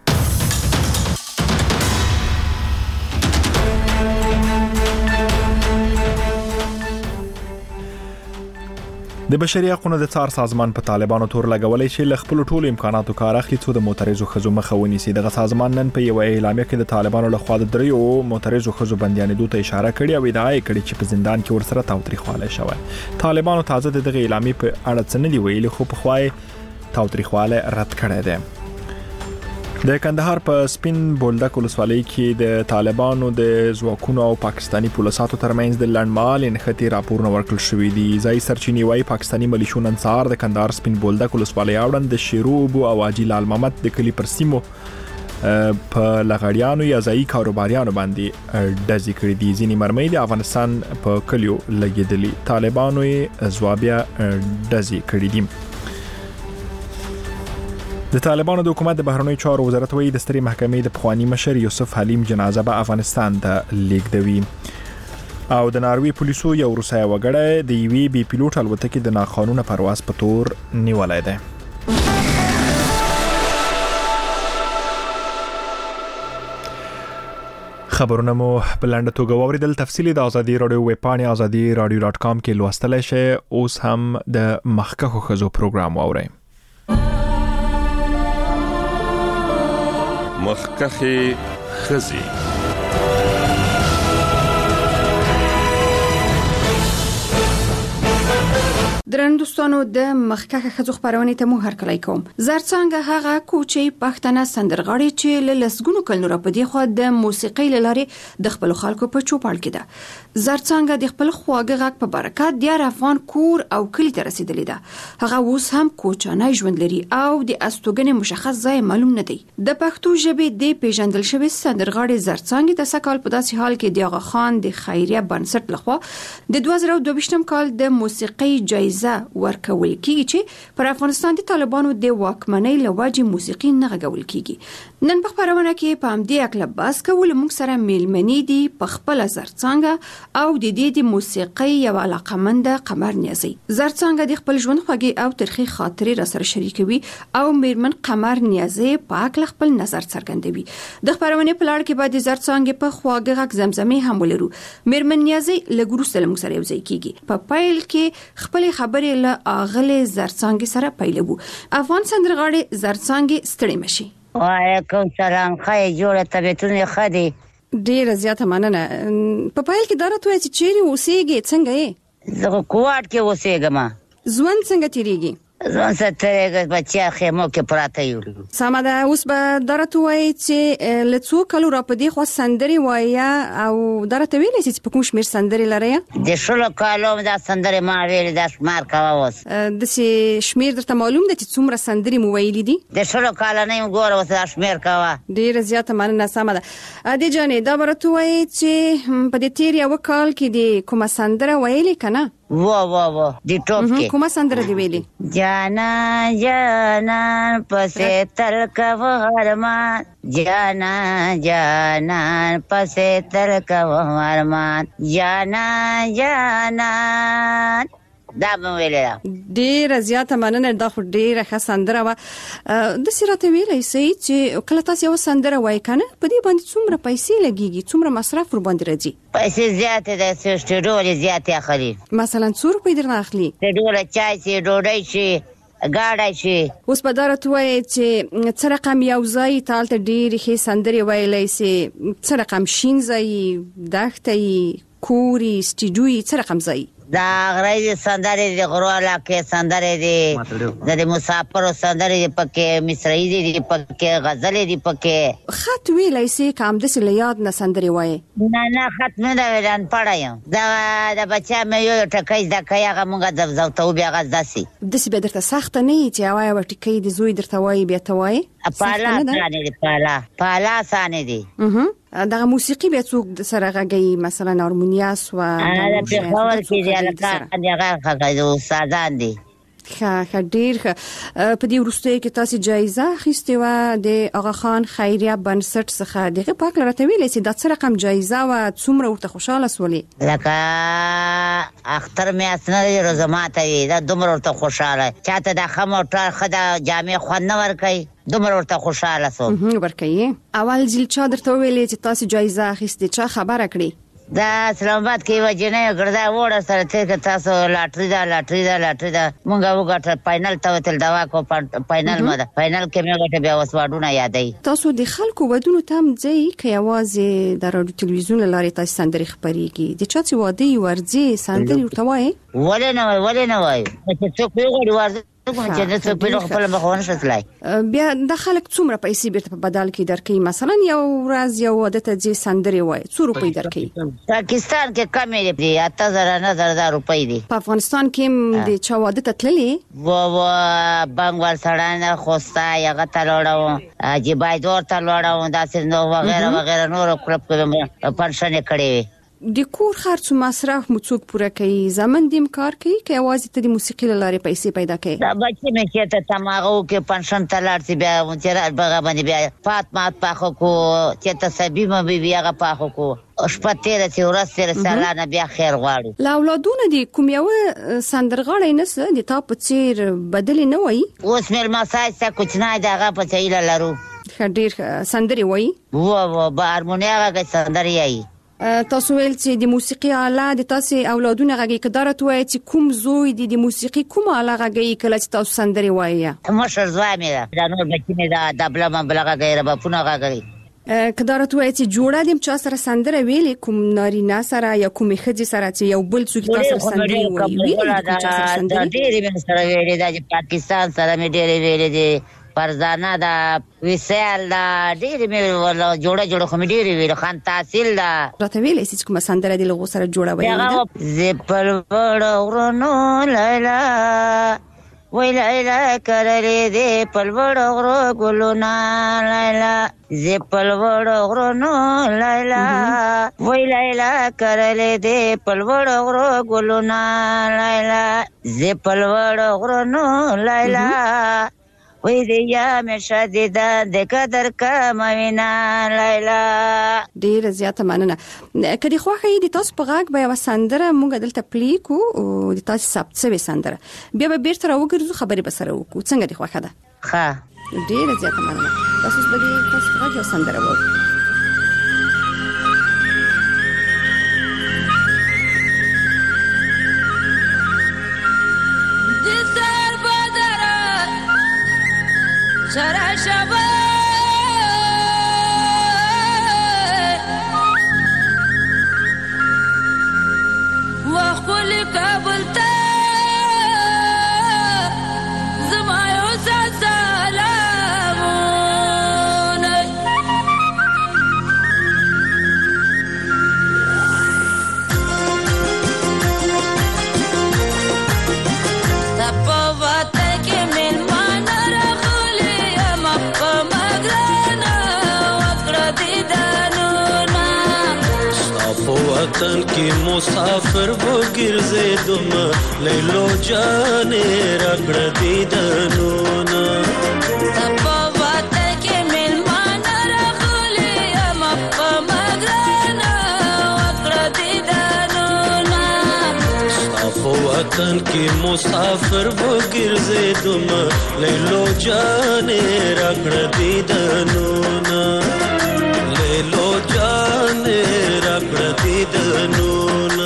Speaker 1: د بشري حقوقو د څار سازمان په طالبانو تور لګولې چې ل خپل ټولو امکاناتو کار اخلي څو د معترضو خزو مخه ونیسي. دغه سازمان نن په یو اعلامیه کې د طالبانو لخوا د دریو معترضو خزو بندیانېدو ته اشاره کړې او ادعا یې کړې چې په زندان کې ورسره تاوتریخواله شوی. طالبانو تازه دغه اعلامیه په اړه څه نه دی ویلي خو په خوای تاوتریخواله رد کړی دی. د کندهار په سپین بولدک ولسوالۍ کې د طالبانو د ځواکونو او پاکستانی پولیسو ترمنځ د لړمال انختی راپورونه ورکړل شوې دي. ځای سرچینی وايي پاکستانی ملیشو نن سهار د کندهار سپین بولدک ولسوالۍ اړوند د شیروبو او حاجی لال محمد د کلی پر سیمو په لغړیانو یا ځای کاروباریانو باندې ډزې کړې دي. ځینې مرمۍ د افغانستان په کلیو لګیدلي. طالبانو یې ځوابیا ډزې کړې دي. د طالبانو د حکومت د بهرنیو چارو وزارت وایي د سترې محکمې د پخوانی مشر یوسف حلیم جنازه به افغانستان ته لیږدوي. او د ناروی پولیسو یو روسي وګړی د یوې بي پیلوټ الوتکې د ناقانونه پرواز په تور نیولای دی. خبرونه مو بلند توګه واوریدل. تفصیلی د ازادي رادیو ویب پاڼې azadi.radio.com کې لوستلای شئ. اوس هم د مخکخو خزو پروګرام واورئ.
Speaker 3: مخکخي خزي
Speaker 8: درندوستانو د مخکخه خزو خبرونه ته مو هرکلی کوم. زرڅانګه هغه کوچي پښتنه سندرغاړي چې له لسګونو کلونو را پدې خو د موسیقۍ لارې د خپل خلکو په چوپړ کې ده. زرڅانګه د خپل خواږه غږ په برکت د افغان کور او کلی ته رسیدلې ده. هغه اوس هم کوچانه ژوند لري او د استوګنې مشخص ځای معلوم نه دی. د پښتو ژبې د پیژندل شوی سندرغاړي زرڅانګه د سکهال په داسې حال کې د آغا خان د خیریه بنسټ لخوا د 2022 کال د موسیقۍ جایزه ورکول کیږي چې پر افغانستان د طالبانو د واکمنۍ لوجې موسیقي نه غوول کیږي. نن په خبرونه کې په همدې اکل باس کول موږ سره میلمنې دي په خپل زرڅانګه او د دې د موسیقۍ یو علاقمند قمر نیازي. زرڅانګه د خپل ژوند خوږی او تاریخي خاطرې را سره شریکوي او میرمن قمر نیازي په اکل خپل نظر څرګندوي. د خبرونه په لړ کې بعد زرڅانګه په خواږه غږ زمزمه هم ولرو. میرمن نیازي لګورو سره موږ سره یو ځای کیږي. په پایل کې خپل خبرې له اغله زرڅانګه سره پیلوو. افغان سندرغاړي زرڅانګه ستړي مشي.
Speaker 9: وعلیکم سلام. خای جوړه طبيعتونه خدي
Speaker 8: ډیره زیاته مننه. په پایل کې درته وایي چې چیرې اوسېږي څنګه یې؟
Speaker 9: زه کوټ کې اوسېږم.
Speaker 8: ژوند څنګه تیریږي؟
Speaker 9: ځان سترګې بچیا خیمو کې پراته یو.
Speaker 8: سمه ده. اوس به درته وایي چې لڅو کلو را پدې خو سندري وایا او درته ویلې چې په کوم شمیر سندري لري؟
Speaker 9: د شلو کالو دا سندري ما ویل د شمار کاوه. اوس
Speaker 8: د شمیر درته معلوم ده چې څومره سندري مو ویلې دي؟
Speaker 9: د شلو کال نه ګوره اوس د شمیر کاوه.
Speaker 8: ډیره زیاته مننه. سمه ده. د جانې دا درته وایي چې په دې تیر یو کال کې د کومه سندره ویلې کنه؟
Speaker 9: وا دی ټوپ کې
Speaker 8: کومه سندره دی ویلي؟
Speaker 9: جانا جانا پسې تر کوهرمان جانا جانا پسې تر کوهرمان جانا جانا دا مې ویله.
Speaker 8: ډیره زیاته مننه. دا خو ډیره ښه سندره وه. د سراته ویلای سي چې کله تاسو یو سندره وایي کنه په دې باندې څومره پیسې لګيږي څومره مصرف ور باندې راځي؟
Speaker 9: پیسې زیاتې ده. سټډول زیاتې اخلي.
Speaker 8: مثلا څو روپۍ درنه اخلي؟
Speaker 9: سټډول چای سي ډوډۍ شي ګاډه شي.
Speaker 8: اوس په دارت وایي چې څه رقم یو ځای تالته ډیره ښه سندره ویلای سي څه رقم شین ځای دښتې کوري سټډیوي څه رقم ځای؟
Speaker 9: دا غړي سندري د غرواله کې سندري دي د مسافر سندري دي پکې مصری دي پکې غزل دي پکې.
Speaker 8: خط ویلای سي کوم د سلیاد نه سندري وایي؟
Speaker 9: نه خط نه دا ودان پړایم. دا د بچا مې یو ټکای د کایغه مونږه د زوتو بیا غزداسي
Speaker 8: د سی به درته سخت نه چې وایي وټکای د زوی درته وایي بیا ته وایي؟
Speaker 9: پالا سانه دي پالا سانه دي.
Speaker 8: دغه موسیقي به څوک سره غږی مثلا هارمونیاس و
Speaker 9: دا په خبر کې دی الکه دغه خغه استادان دي
Speaker 8: ښه ډیر ښه. په دې وروستیو کې تاسو جایزه اخیستې و د آغا خان خیریه بنسټ څخه. دغه پاک لرته ویلې چې د څه رقم جایزه و څومره ورته خوشاله سولې؟
Speaker 9: لکه اختر مې اسنه روزماته دا دومره ورته خوشاله چاته د خموټه خدا جامع خوان نه ور کوي دومره ورته خوشاله سو
Speaker 8: ورکوي. اول ځل چا درته ویلې چې تاسو جایزه اخیستې چا خبره کړې؟
Speaker 9: دا اسلام آباد کې وجنه ګرځا وړه سره ته تاسو لاټري دا مونږ وګټه فائنل ته تل دوا کو فائنل مده فائنل کې مې وګټه بیا وسوادونه یادای.
Speaker 8: تاسو د خلکو ودونو تام ځای کې आवाज د رادیو تلویزیون لارې تاسو سندري خبريږي د چا چې واده ورځي سندري ورته وایي
Speaker 9: ولې نه وایي چې څوک یو ورځي چې د څه په لور خپل مخونه شتلای
Speaker 8: بیا د خلک څومره پیسې بیرته په بدل کې درکې مثلا یو ورځ یو واده ته ځي سندري وایي 100 روپۍ درکې.
Speaker 9: پاکستان کې کمې دي 8000 روپۍ دي.
Speaker 8: په افغانستان کې د چا واده ته تللې
Speaker 9: و بنگوال سړانه خوستا یغه تلوړو جبای دور تلوړو داسې نو وغیرہ نور کلب کې پنشن کړي.
Speaker 8: د کور خرڅ مصرف مو څوک پوره کوي؟ زمون دیم کار کوي که आवाज ته د موسیقي لاره پیسې پیدا کوي؟
Speaker 9: دا بچی مې چې ته تماغو کې پنشن تلارتي بیا مونږه بغا باندې بیا فاطمه پاخو کو چې ته سبیمه بیا غا پاخو کو شپته چې ورسره سالانه بیا خیر غواړو.
Speaker 8: لا اولادونه دي کوم یو سندرغاړی نس د تا په چیر بدلی نه وای
Speaker 9: اوس مې مساج ته کوچنای دغه په چیل لرو
Speaker 8: ډیر سندري وای
Speaker 9: و با هارمونیا غا سندري ای.
Speaker 8: تاسو ویل چې د موسیقي آله د تاسو اولادونه غږی کدارت وای چې کوم زوی د موسیقي کوم آله غږی کله چې تاسو سندري وایي؟
Speaker 9: مشر زوی مې دا نور بچی مې دا دبله مبلغه غیر په پونه غږی
Speaker 8: کدارت وای چې جوړه دیم چا سره سندره ویلې کوم نارینه سره یا کوم خځې سره چې یو بل څوک تاسو سندري وایي
Speaker 9: ډېرې مې سره ویلې د پاکستان سره مې ډېرې ویلې دي فرزانه دا وسال دا ډېرې مې ولا جوړه خو مې ډېرې ویل خان تحصیل دا
Speaker 8: راته ویلې چې کوم سندره دی لغو سره جوړه وایي
Speaker 9: زپل وړو لیلا وای لیلا کرلې دې پلوړ غرو ګلونا لیلا زپل وړو لیلا وای لیلا کرلې دې پلوړ غرو ګلونا لیلا زپل وړو لیلا وای دې یا مې شدیدا د قدر کموینا لیلا.
Speaker 8: ډیر زیاته مننه. کدي خوخه دي تاسو په غاګ به وسندره مونږ دلته پلیکو او د تاسو سبت سوي سندره بیا به بیرته راوګرځو خبرې بسره وکړو څنګه دي خوخه ده؟
Speaker 9: ښه
Speaker 8: ډیر زیاته مننه. تاسو به تاسو غاګ سندره وکړو.
Speaker 5: Shara shaba wa khul kabul ta zamayo sa salamun tapawat ke mil
Speaker 10: وطن کی مسافر وګرځیدم لیلو جانې راکړه دیدنونه
Speaker 5: په وطن کې مېلمان راغلی یم په مګرانه وکړه دیدنونه
Speaker 10: په وطن کی مسافر وګرځیدم لیلو جانې راکړه دیدنونه لیلو جانې راکړه دیدنونه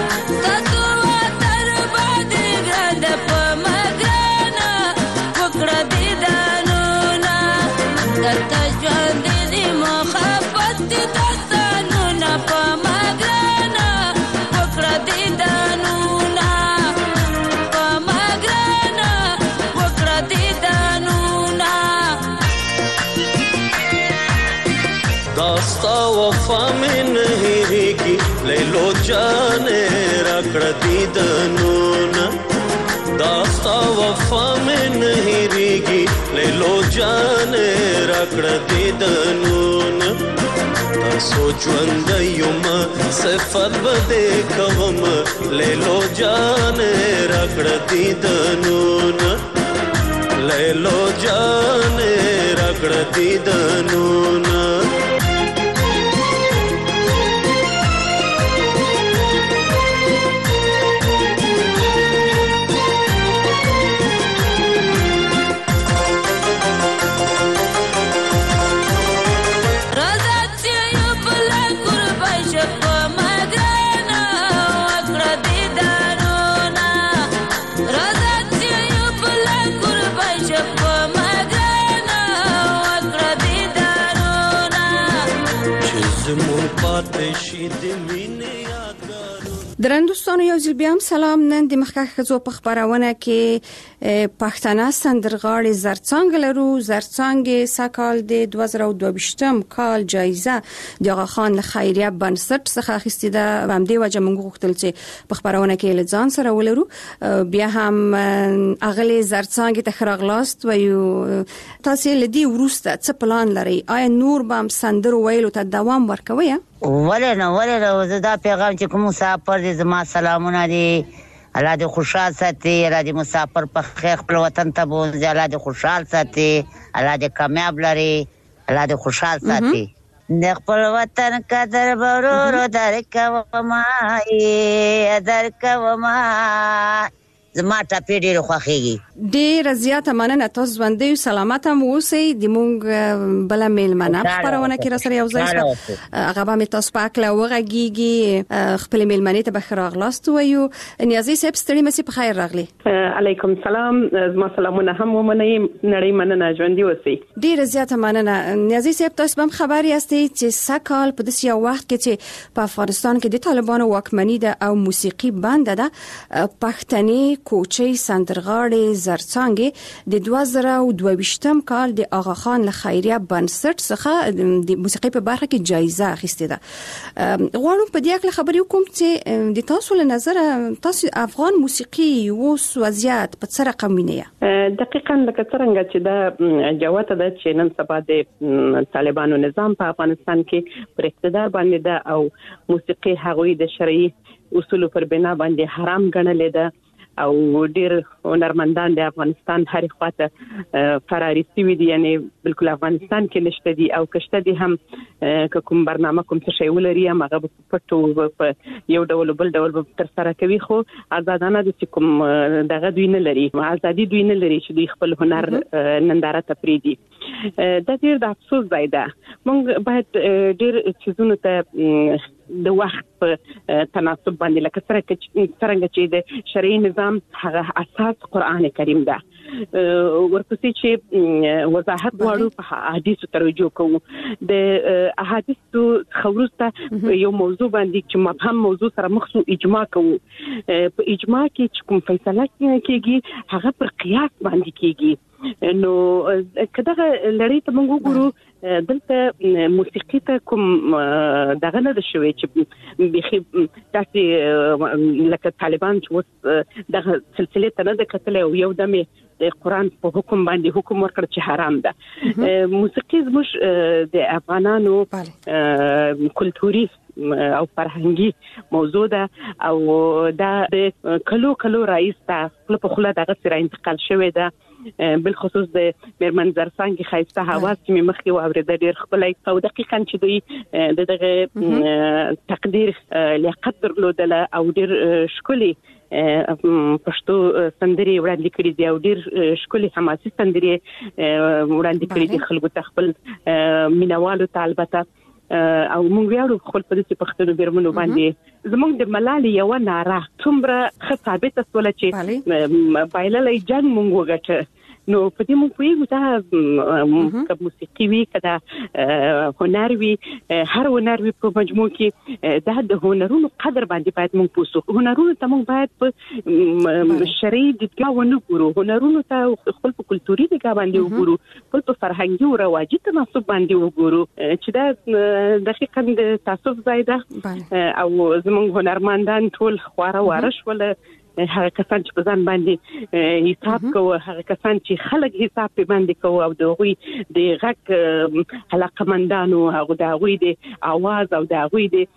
Speaker 5: وکړه
Speaker 10: وفا مې نه هېرېږي لیلو جانې راکړه دیدنونه دا ستا وفا مې نه هېرېږي لیلو جانې راکړه دیدنونه تاسو ژوندی یم صفت به دې کوم لیلو جانې راکړه دیدنونه لیلو جانې راکړه دیدنونه
Speaker 8: درندوستانو یو ځل بیا هم سلام. نن د مخکښ ښځو په خپرونه کې پښتانه سندرغاړي زرڅانګه لرو. زرڅانګه سکهال د 2022 کال جایزه د آغا خان له خیریه بنسټ څخه اخیستې ده. همدې وجه موږ غوښتل چې په خپرونه کې له ځان سره ولرو. بیا هم اغلې زرڅانګه ته ښه راغلاست وایو. تاسو له دې وروسته څه پلان لرئ؟ آیا نور به هم سندرو ویلو ته دوام ورکوئ؟
Speaker 9: ولې نه زه دا پیغام چې کوم مسافر دي زما سلامونه دي. الله دې خوشحال ساتي. الله دې مسافر په خیر خپل وطن ته بوځي. الله دې خوشحال ساتي. الله دې کامیاب لري. الله دې خوشحال ساتي. د خپل وطن قدر ورور درکوما زما ټاپې ډېر خوښېږي.
Speaker 8: ډېر زیاته مننه. تاسو ژوندي او سلامت هم اوسئ. د مونږ بل میلمنه خبرونه کې را سره یو ځای شو. هغه به مې تاسو پاک له وغږیږي. خپل میلمنې ته بخیر راغلاست وایو. نیازي صاحب ستړي مې په خیر راغلي.
Speaker 13: علیکم سلام. زما سلامونه هم ومنئ. نړۍ مننه. ژوندي اوسئ.
Speaker 8: ډېر زیاته مننه. نیازي صاحب تاسو هم خبر یاستئ چې سکهال په داسې یو وخت کې چې په افغانستان کې د طالبانو واکمني ده او موسیقي بند ده، پښتني کوچي سندرغاړي زرڅانګه د 2022 کال د آغا خان له خیریه بنسټ څخه د موسیقي په برخه کې جایزه اخیستې ده. غواړم په دې اړه خبرې وکم چې د تاسو له نظر تاسو افغان موسیقي اوس وضعیت په څه رقم وینئ؟
Speaker 13: دقیقاً لکه څنګه چې دا جوته ده چې نن سبا د طالبانو نظام په افغانستان کې پر اقتدار باندې ده او موسیقي هغوی د شرعي اصولو پر بنا باندې حرام ګڼلې ده او ډېر هنرمندان د افغانستان هرې خواته فراري شوي دي. یعنی بالکل افغانستان کې نشته دي او کشته دي هم کوم برنامه کوم څه شی ولري هم هغه پټو په یو ډول بل ډول تر سره کوي. خو آزادانه د کوم دغه دوی نه لري. ازادي دوی نه لري چې دوی خپل هنر ننداره ته پریدي. دا ډېر د افسوس ځای ده. موږ باید ډېر چیزونو ته د وخت په تناسب باندې لکه څرنګه چې د شرعي نظام هغه اساس قرآن کریم ده ورپسې چې وضاحت غواړو په احادیثو توجه کوو. د احادیثو خبرسته یو موضوع باندې چې مبهم موضوع سره مخ شو اجماع کوو. په اجماع کې چې کوم فیصله کیږي هغه پر قیاس باندې کیږي. نو کله لړۍ ته موږ وګورو دلته موسیقي ته کوم دغه نه شوي چې بخي تاسو لکه طالبان چې اوس دغه سلسله ته نه د کتل او یو دمه د قرآن په حکم باندې حکم ورکړ چې حرام ده. موسیقي زموږ د افغانانو کلتوري او فرهنګي موضوع ده او دا د کلو رئیس ته په خله دغه سره انتقال شوی ده. بالخصوص د میرمن زرڅانګه خایسته حواس چې مخکې واورېده ډېر خپلای او دقیقاً چې دوی دغه تقدیر لیاقت درلودله او ډېر ښکلي پښتو سندري وړاندې کړې دي او ډېر ښکلي حماسي سندري وړاندې کړې دي خلکو ته خپل مینوالو ته. البته او موږ ویاړو خپل په دې پښتنو بیرمنو باندې زموږ د ملالۍ یو ناره څومره ښه ثابته شوله چې بایللې جنګ موږ وګټه نو په دې موږ پوهیږو دا که موسیقي وي که دا هنر وي هر هنر وي په مجموع کې دا د هنرونو قدر باندې باید موږ پوه سو. هنرونو ته موږ باید په شرعي دیدګاه ونه ګورو، هنرونو ته خپل په کلتوري دیدګاه باندې وګورو، خپل په فرهنګي او رواجي تناسب باندې وګورو چې دا دقیقاً د تعصب ځای ده او زموږ هنرمندان ټول خواره واره شول. هغه کسان چې په ځان باندې حساب کوي، هغه کسان چې خلک حساب په باندې کوي او د هغوی د غږ علاقمندانو هغه د هغوی د आवाज او د هغوی د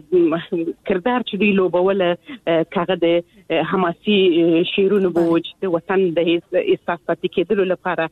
Speaker 13: کردار چې دوی لوبوله کاغه د حماسي شعرونو به د وطن د احساساتي کېدلو لپاره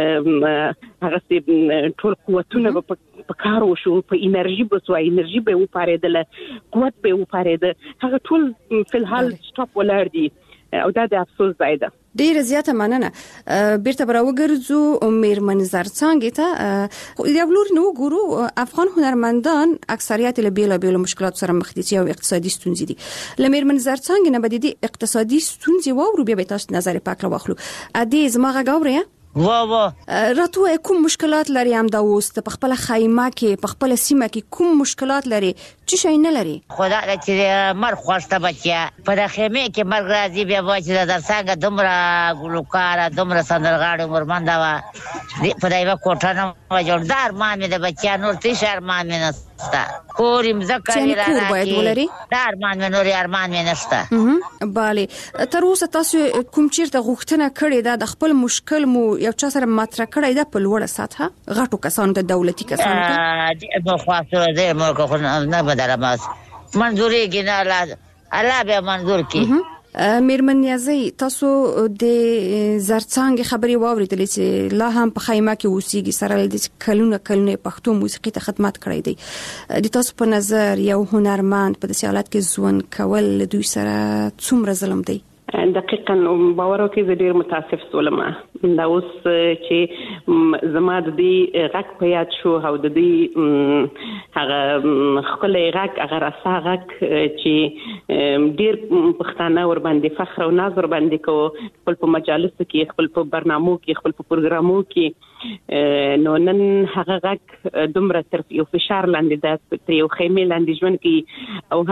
Speaker 13: هغه ټول قوتونه په کار وشو، په انرژي انرژي به وپارېدله، قوت به وپارېده، هغه ټول په الحال سټاپ ولاړ دي او دا د افسوس ځای ده.
Speaker 8: ډیره زیاته مننه. بیرته براوګرځو میرمن زرڅانګې ته یو لور نو ګورو. افغان هنرمندان اکثریت له بیلابیل مشکلات سره مخ دي او اقتصادي ستونزې دي. له میرمن زرڅانګې نه بدیدي اقتصادي ستونزې واورو بیا به تاسو نظر پاک واخلو. ادي زما غاوري راتو کوم مشکلات لري هم دا وست په خپل خیمه کې په خپل سیمه کې کوم مشکلات لري چې شي نه لري؟
Speaker 9: خدا چې مر خوشته بچیا په خیمه کې مرګ راځي بیا وای چې در څنګه دومره ګلوکار دومره سندرغاړي مرمنده وا په دایو کوټه نه جوړدار مامې د بچیا نور تی شهر مامې نستا کوریم زکرې راځي دار مامې نور ارمان مې نستا.
Speaker 8: bale تر اوسه تاسو کوم چیرته غوښتنه کړې ده د خپل مشکل مو یو چا سره مطرح کړی ده په لوړه سطحه غټو کسانو د دولتي کسانو ته؟
Speaker 9: په خاصه د ملک نه بدل ماس منظوري ګناله الله به منظور کی.
Speaker 8: میرمن نیازی تاسو د زرڅانګې خبري واوریدلې چې لا هم په خیمه کې اوسېږي سره د کلونه پښتو موسیقي ته خدمت کړی دی. د تاسو په نظر یو هنرمند په داسې حالت کې ژوند کول دوی سره څومره ظلم دی؟
Speaker 13: دقیقاً باور وکړئ زه ډیر متاسف سولم دا اوس چې زما د دې غږ په یاد شو او د دې هغه خپل غږ هغه راسا غږ چې ډیر پښتانه ور باندې فخر او ناز ور باندې کو خپل په مجالسو کې خپل په برنامو کې خپل په پروګرامو کې نو نن هغه غږ دومره تر یو فشار لاندې ده تر یو خیمه لاندې ژوند کې او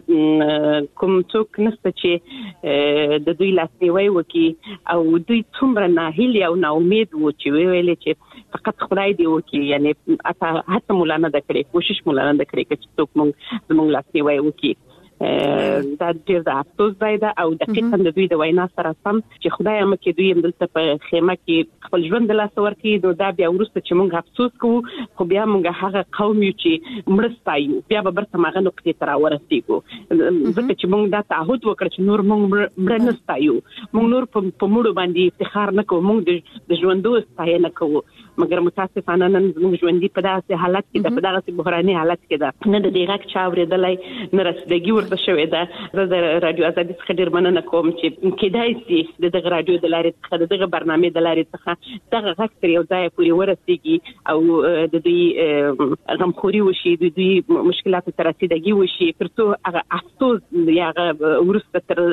Speaker 13: حتی کوم څوک نشته چې د دوی لاسنیوي وکي او دوی څومره ناهیلي او ناامید وو چې ویلې چې فقط خدای دی وکي یعنی حتی مولانا د کړې کوشش مولانا د کړې چې څوک موږ لاسنیوي وکي. دا ډیر د افسوس ځای ده او دقیقاً د دوی د وینا سره سم چې خدای مکه دوی دلته په خیمه کې خپل ژوند د لاس ورکړي نو دا بیا ورسته چې موږ افسوس کوو خو بیا موږ هغه قوم یو چې مړستایو بیا به برته ماغه نقطې تر ورسېږو ځکه چې موږ دا تعهد وکړ چې نور موږ مړنستایو موږ نور په مړو باندې افتخار نه کوو موږ د ژوندو ستاینه کوو مګر متاسفانه نن موږ ژوندۍ په داسې حالت کې ده په داسې بحراني حالت کې ده نه د دې غږ چا اورېدلی نه رسیدګي ورته شوې ده. زه د رادیو ازادي څخه ډېر مننه کوم چې کېدای شي د دغه رادیو د لارې څخه د دغه برنامې د لارې څخه دغه غږ تر یو ځایه پورې ورسېږي او د دوی غمخوري وشي د دوی مشکلاتو ته رسیدګي وشي تر څو هغه افسوس یا هغه وروسته تر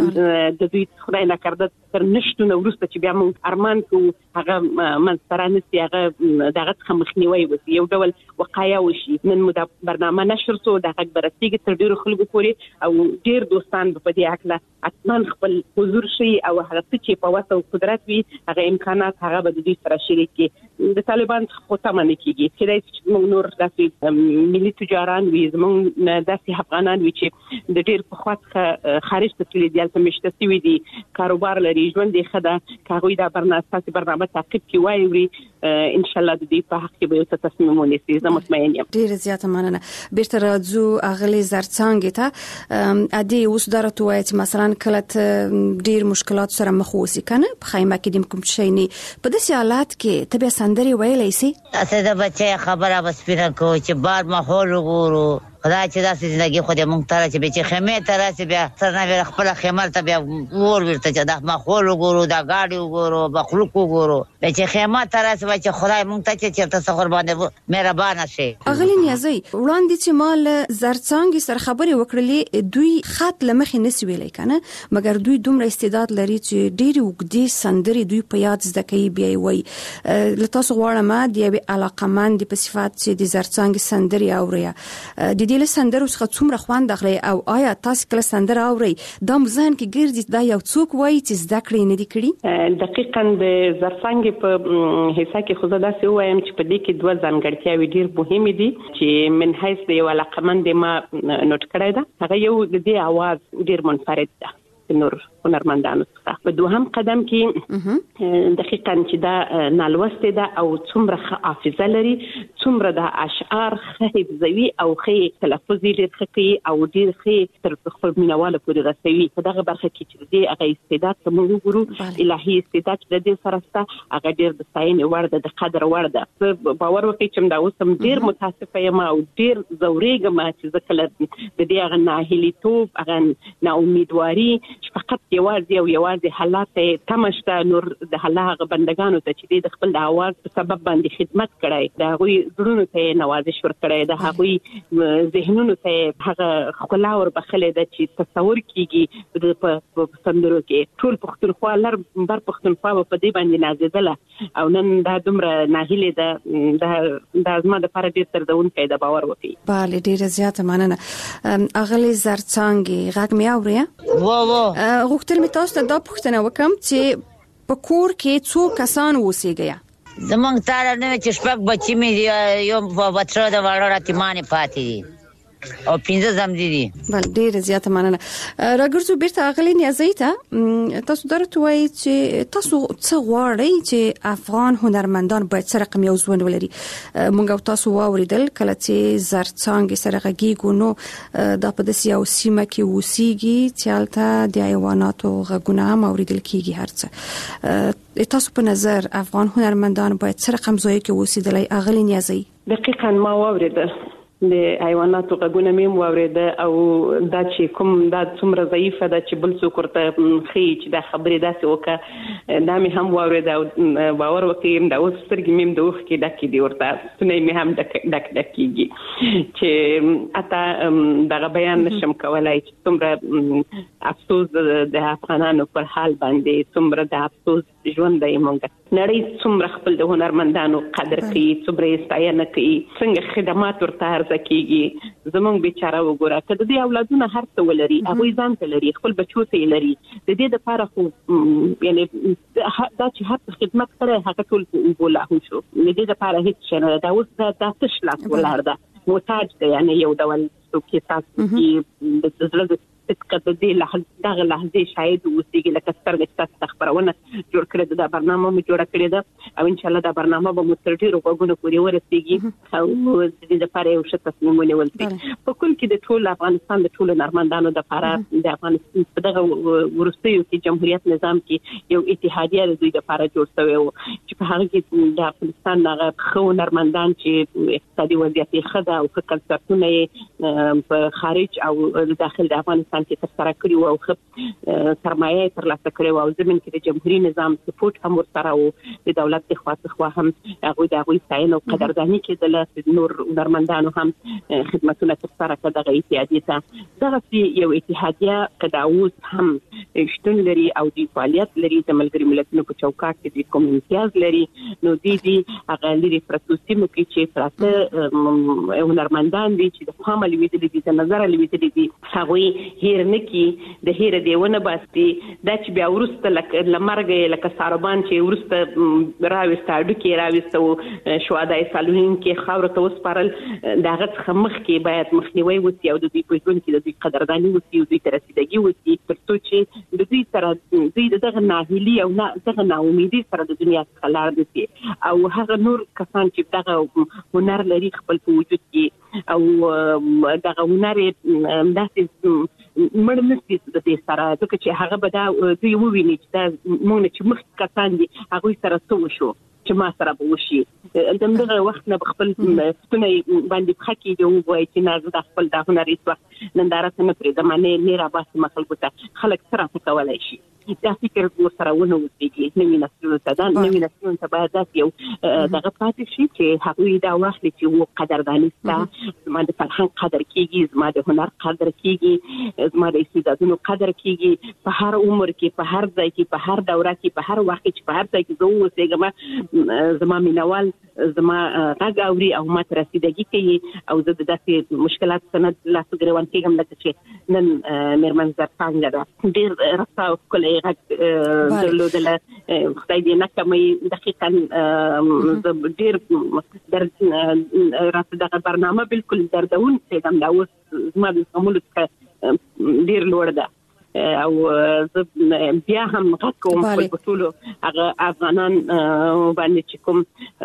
Speaker 13: د دوی خدای نکرده تر نشتونه وروسته چې بیا موږ ارمان کوو هغه منځته رانسي هغه دغه څخه مخنیوی وشي یو ډول وقایه وشي. نن مو دا برنامه نشر سو د غږ برسېږي تر ډېرو خلکو پورې او ډېر دوستان په دې اکله اتمن خپل حضور شي او هغه چې په واسه قدرت وي هغه امکانات هغه به د دې سره شریک کړي. د طالبان خو تمنه کیږي چې موږ نور داسې ملي تجاران وي زموږ داسې افغانان وي چې د ډېر په خاطر خارج ته تللي دي هلته مشته سوي دي کاروبار لري ژوند یې ښه ده که هغوی دا برنامه تعقیب کړي واوري ان شاء الله د دې په حق کې به یو څه تصمیم ونیسي. زه مطمئن یم.
Speaker 8: ډېره زیاته مننه. بیرته راځو اغلې زرڅانګې ته ادي اوس درته وایي چې مثلا کله ډېر مشکلات سره مخ اوسې کنه په خیمه کې کوم شي نه په داسې حالات کې ته به سندري ویلای شي؟
Speaker 9: تاسو د بچي خبره بس پیره کو چې بار ماحول وګورو خدای چې داسې ژوندۍ خو دې موږ ته چې به چې خیمې ته راسي بیا سر نه بیا خپله خیمه ته بیا ور ورته چې دا ماحول وګورو دا ګاډي وګورو مخلوق وګورو بیا چې خیمه ته راسي بیا چې خدای موږ ته چې چېرته څه قربانې مهربانه شي.
Speaker 8: اغلې نیازی وړاندې چې ما له زرڅانګې سره خبرې وکړلې دوی خط له مخې نسی ویلی که نه مګر دوی دومره استعداد لري چې ډېرې اوږدې سندرې دوی په یاد زده کوي بیا یې وایي. له تاسو غواړم د یوې علاقمندې په صفت چې د زرڅانګې سندرې اورئ د دې له سندرو څخه څومره خوند اخلئ او آیا تاسو کله سندره اورئ دا مو ذهن کې ګرځي دا یو څوک وایي چې زده کړې نه دي کړي؟
Speaker 13: دقیقاً د زرڅانګې په حصه کې خو زه داسې ووایم چې په دې کې دوه ځانګړتیاوې ډېر مهمې دي چې من حیث د یو علاقمندې ما نوټ کړی ده. هغه یو د دې اواز ډېر منفرد ده نور هنرمندانو څخه. په دوهم قدم کې دقیقاً چې دا نالوستې ده او څومره ښه حافظه لري څومره د اشعار ښه حفظوي او ښه تلفظ یې ډېر ښه کوي او ډېر ښه تر خپل مینوالو پورې رسوي. په دغه برخه کې چې د دې هغه استعداد که موږ وګورو الهي استعداد چې د دې سره شته هغه ډېر د ستاینې وړ ده د قدر وړ ده. زه باور وکړئ چې همدا اوس هم ډېر متاسفه یم او ډېر ځورېږم چې زه کله د دې هغه ناهیلیتوب هغه ناامیدواري چې فقط یوازې حالات تمه شته نور د الله هغه بندګانو ته چې د خپل د اواز په سبب باندې خدمت کړی د هغوی زړونو ته نوازش ورکړی د هغوی ذهنونو ته هغه ښکلا وربخلې ده چې تصور کېږي په سندرو کې. ټول پښتونخوا لر بر پښتونخوا به په دې باندې نازېدله او نن دا دومره ناهیلې ده دا زما دپاره ډېر دردونکی ده باور وکړي.
Speaker 8: بله ډېره زیاته مننه. اغلې زرڅانګې غږ مې اورئ؟ غوښتل مې تاسو ته دا پوښتنه وکړم چې په کور کې څو کسان اوسېږئ؟
Speaker 9: زمونږ تاله نه وي چې شپږ بچي مې دي یو بچه د واړه راتیمانې پاتې دي او 15 زمدي دي.
Speaker 8: بل ډېر زیاته مننه. راګرځو بیرته اغلې نیازی ته تاسو درته وایي چې تاسو څه غواړئ چې افغان هنرمندان باید څه رقم یو ژوند ولري؟ موږ او تاسو واوریدل کله چې زرڅانګې سره غږیږو نو دا په داسې یو سیمه کې اوسیږي چې هلته د حیواناتو غږونه هم اوریدل کیږي هر څه. تاسو په نظر افغان هنرمندان باید څه رقم ځای کې اوسېدلی اغلې نیازی؟
Speaker 13: دقیقاً ما واوریده د حیواناتو غږونه مې واورېده او دا چې کوم دا څومره ضعیفه ده چې بل څوک ورته ښیي چې دا خبرې داسې وکړه دا مې هم واورېده او باور وکړئ دا اوس سترګې مې هم د اوښکې ډکې دي ورته ستونی مې هم ډک کېږي چې حتی دغه بیان نشم کولی چې څومره افسوس د افغانانو پر حال باندې څومره د افسوس ژوند دی. موږ نړۍ څومره خپل د هنرمندانو قدر کوي څومره یې ستاینه کوي څنګه خدمات ورته عرضه کېږي. زموږ بیچاره وګوره که د دې اولادونه هر څه ولري هغوی ځان ته لري خپل بچو ته یې لري د دې دپاره خو یعنې دا چې هر څه خدمت کړی هغه ټول په اوبو لاهو شو د دې دپاره هېڅ شی نه ده. دا اوس دا تش لاس ولاړ ده محتاج دی یعنې یو ډول څوک چې تاسو کې د زړه د دې دغه لحظې شاید اوسېږي لکه سترګه چې تاسو ته خپرونه جوړ کړې ده دا برنامه مو جوړه کړې ده او انشاءالله دا برنامه به مو تر ډېرو غوږونو پورې ورسېږي او د دې دپاره یو ښه تصمیم ونیول شي. په کل کې د ټول افغانستان د ټولو هنرمندانو دپاره د افغانستان په دغه وروستیو کې جمهوریت نظام کې یو اتحادیه د دوی دپاره جوړ شوی و چې په هغه کې د افغانستان هغه ښه هنرمندان چې اقتصادي وضعیت یې ښه ده او ښه کنسرتونه یې په خارج او داخل د افغانستان کې ترسره کړي وو او ښه سرمایه یې ترلاسه کړې وه او ضمن کې د جمهوري نظام سپورټ هم ورسره و د دولت د خوا څخه هم هغوی د هغوی ستاینه او قدرداني کېدله نور هنرمندانو هم خدمتونه ترسره کړه دغه اتحادیې ته. دغسې یو اتحادیه که دا اوس هم شتون لري او دوی فعالیت لري د ملګري ملتونو په چوکاټ کې دوی کوم امتیاز لري نو دوی هغه لرې پرتو سیمو کې چې پراته هنرمندان دي چې د پامه لوېدلي دي د نظره لوېدلي دي هغوی هیر نه کي د هیره دی ونه باسي دا چې بیا وروسته له مرګه لکه ساربان چې وروسته راوسته هډوکي راوسته شهدای صالحین کې خاورو ته وسپارل د هغه څخه مخکې باید مخنیوی وسي او د دوی په ژوند کې د دوی قدرداني وسي او دوی ته رسیدګي وسي تر څو چې د دوی سره دوی د دغه ناهیلي او دغه ناامیدي سره د دنیا څخه لاړ نه شي او هغه نور کسان چې دغه هنر لري خپل په وجود کې او دغه هنر داسې مړ نه شي د دې سره ځکه چې هغه به دا دوی وویني چې دا موږ نه چې مخکې کسان دي هغوی سره څه وشو چې ما سره به وشي دغه وخت نه خپل ستونی باندې بخکې دی وایي چې نه د خپل د هنري وخت ننداره نه پرې د معنی نه را باسي مخالفت خلک سره کولای شي دا فکر ورسره ونه وځي نوې نسلونو ته دا نوې نسلونو ته باید داسې یو دغه پاتې شي چې هغوی دا واخلي چې و قدرداني سته زما د فرهنګ قدر کېږي زما د هنر قدر کېږي زما د استعدادونو قدر کېږي په هر عمر کې په هر ځای کې په هر دوره کې په هر وخت کې په هر ځای کې زه اوسېږم زما مینوال زما غږ اوري او ما ته رسیدګي کوي او زه د داسې مشکلاتو څخه نه لاس ګرېوان کېږم لکه چې نن مېرمن زرڅانګه ده ډېر رسا او ښکلی غږ درلودله خدای دې نه کموي دقیقا ډېر راته دغه برنامه بالکل دردونکې ده دا اوس زما د زغملو څخه ډېر لوړ ده او زه بیا هم غږ کوم په ټولو هغه افغانان باندې چې کوم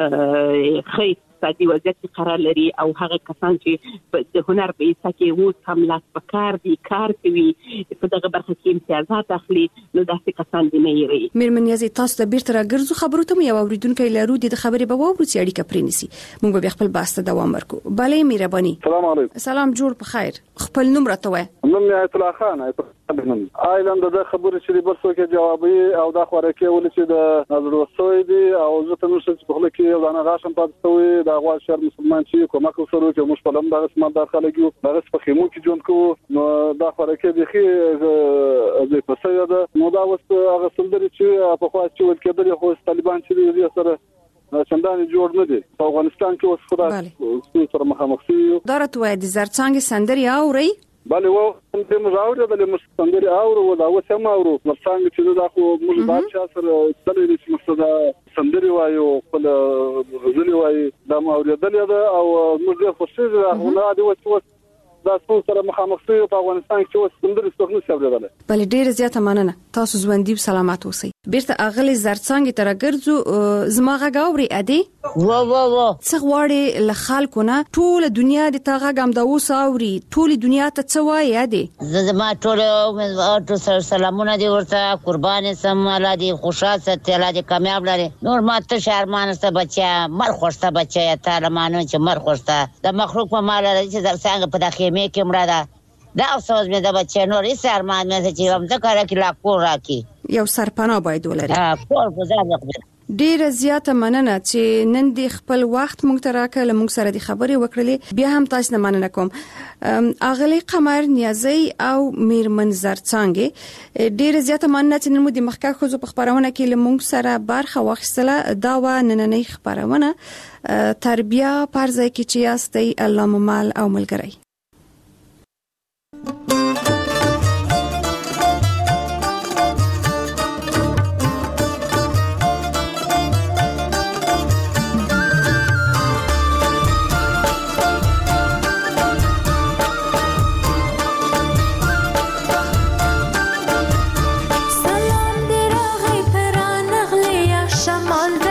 Speaker 13: ښه اقتصادي وضعیت کې قرار لري او هغه کسان چې د هنر په ایسا کې اوس هم لاس په کار دي کار کوي په دغه برخه کې امتیازات اخلي نو داسې کسان دي نه یری
Speaker 8: مېرمن نیازي تاسو ته بیرته راګرځو خبرو ته یو اوریدونکو لرو د خبرې به واورو چې اړیکه پرېنسي موږ به خپل باسته دوام ورکو بلې مهرباني
Speaker 14: السلام علیکم
Speaker 8: سلام جوړ په خیر خپل نوم راته وای
Speaker 14: نوم یې ایت الله خان آیلند د خبرې چې بل څوک جوابي او د خورکه ول چې د نظر وسوي دي او زه ته نشم چې په خله کې یو دانه راشم پاتې شوی د غوا شهر مسلمان چې کومه کوسرو چې موږ په لم دغه سم داخله کیو دغه په خیمو کې جون کو نو د خورکه د خي د پسې ده نو دا وس هغه سندري چې په خوا چې ول کېدل خو طالبان چې دي سره چندان جوړ نه دي په افغانستان کې اوس خدای سره مخامخ شي
Speaker 8: دا راته وای د زرڅانګ سندري اوري
Speaker 14: بله و هم مزاوره د مستندري اورو دا و سم اورو څنګه چې دا خو موږ دا چې سره ستلې چې مستدا سندري وایو خپل غزلي وایي دا اوریدل دا او موږ خوشاله غوړا دی و دا سره مخامخ شي په افغانستان کې اوس سندري څنګه شوړل
Speaker 8: بل ډیر زیاته مننه تاسو ژوندۍ سلامات اوسئ بیرته اغلی زرڅانګ ته راګرځو زما غاوري ادي
Speaker 9: وا
Speaker 8: څه غواړي له خلکو نه ټول دنیا د تاغه غم د وساوري ټول دنیا ته څه وایي ادي
Speaker 9: زما ټول سلامونه دي ورته قربان سم الله دي خوشاله ست الله دي کامیاب لري نور ما ته شرمان ست بچا مر خوشته بچا تعالی مانو چې مر خوشته د مخلوق په مال لري چې زرڅانګ په داخله مې کې مړه دا افسوس مې د بچا نور هیڅ ارمان مې چې هم ذکر کې لا کور راکی
Speaker 8: یو سرپناه باید ولري
Speaker 9: کور گزار
Speaker 8: ډیره زیاته مننه چې نن د خپل وخت مونږ ته راکړل مونږ سره د خبرې وکړلې بیا هم تاسو نه مننه کوم اغلی قمر نیازي او مېرمن زرڅانګ ډیره زیاته مننه چې نن مو د مخکې خو په خبرونه کې لمونږ سره برخه واخیستله دا و نننۍ خبرونه تربیه پرځای کې چې یاستئ الله مال او ملګری
Speaker 15: سلام دی راغی پرانغلی یا شمال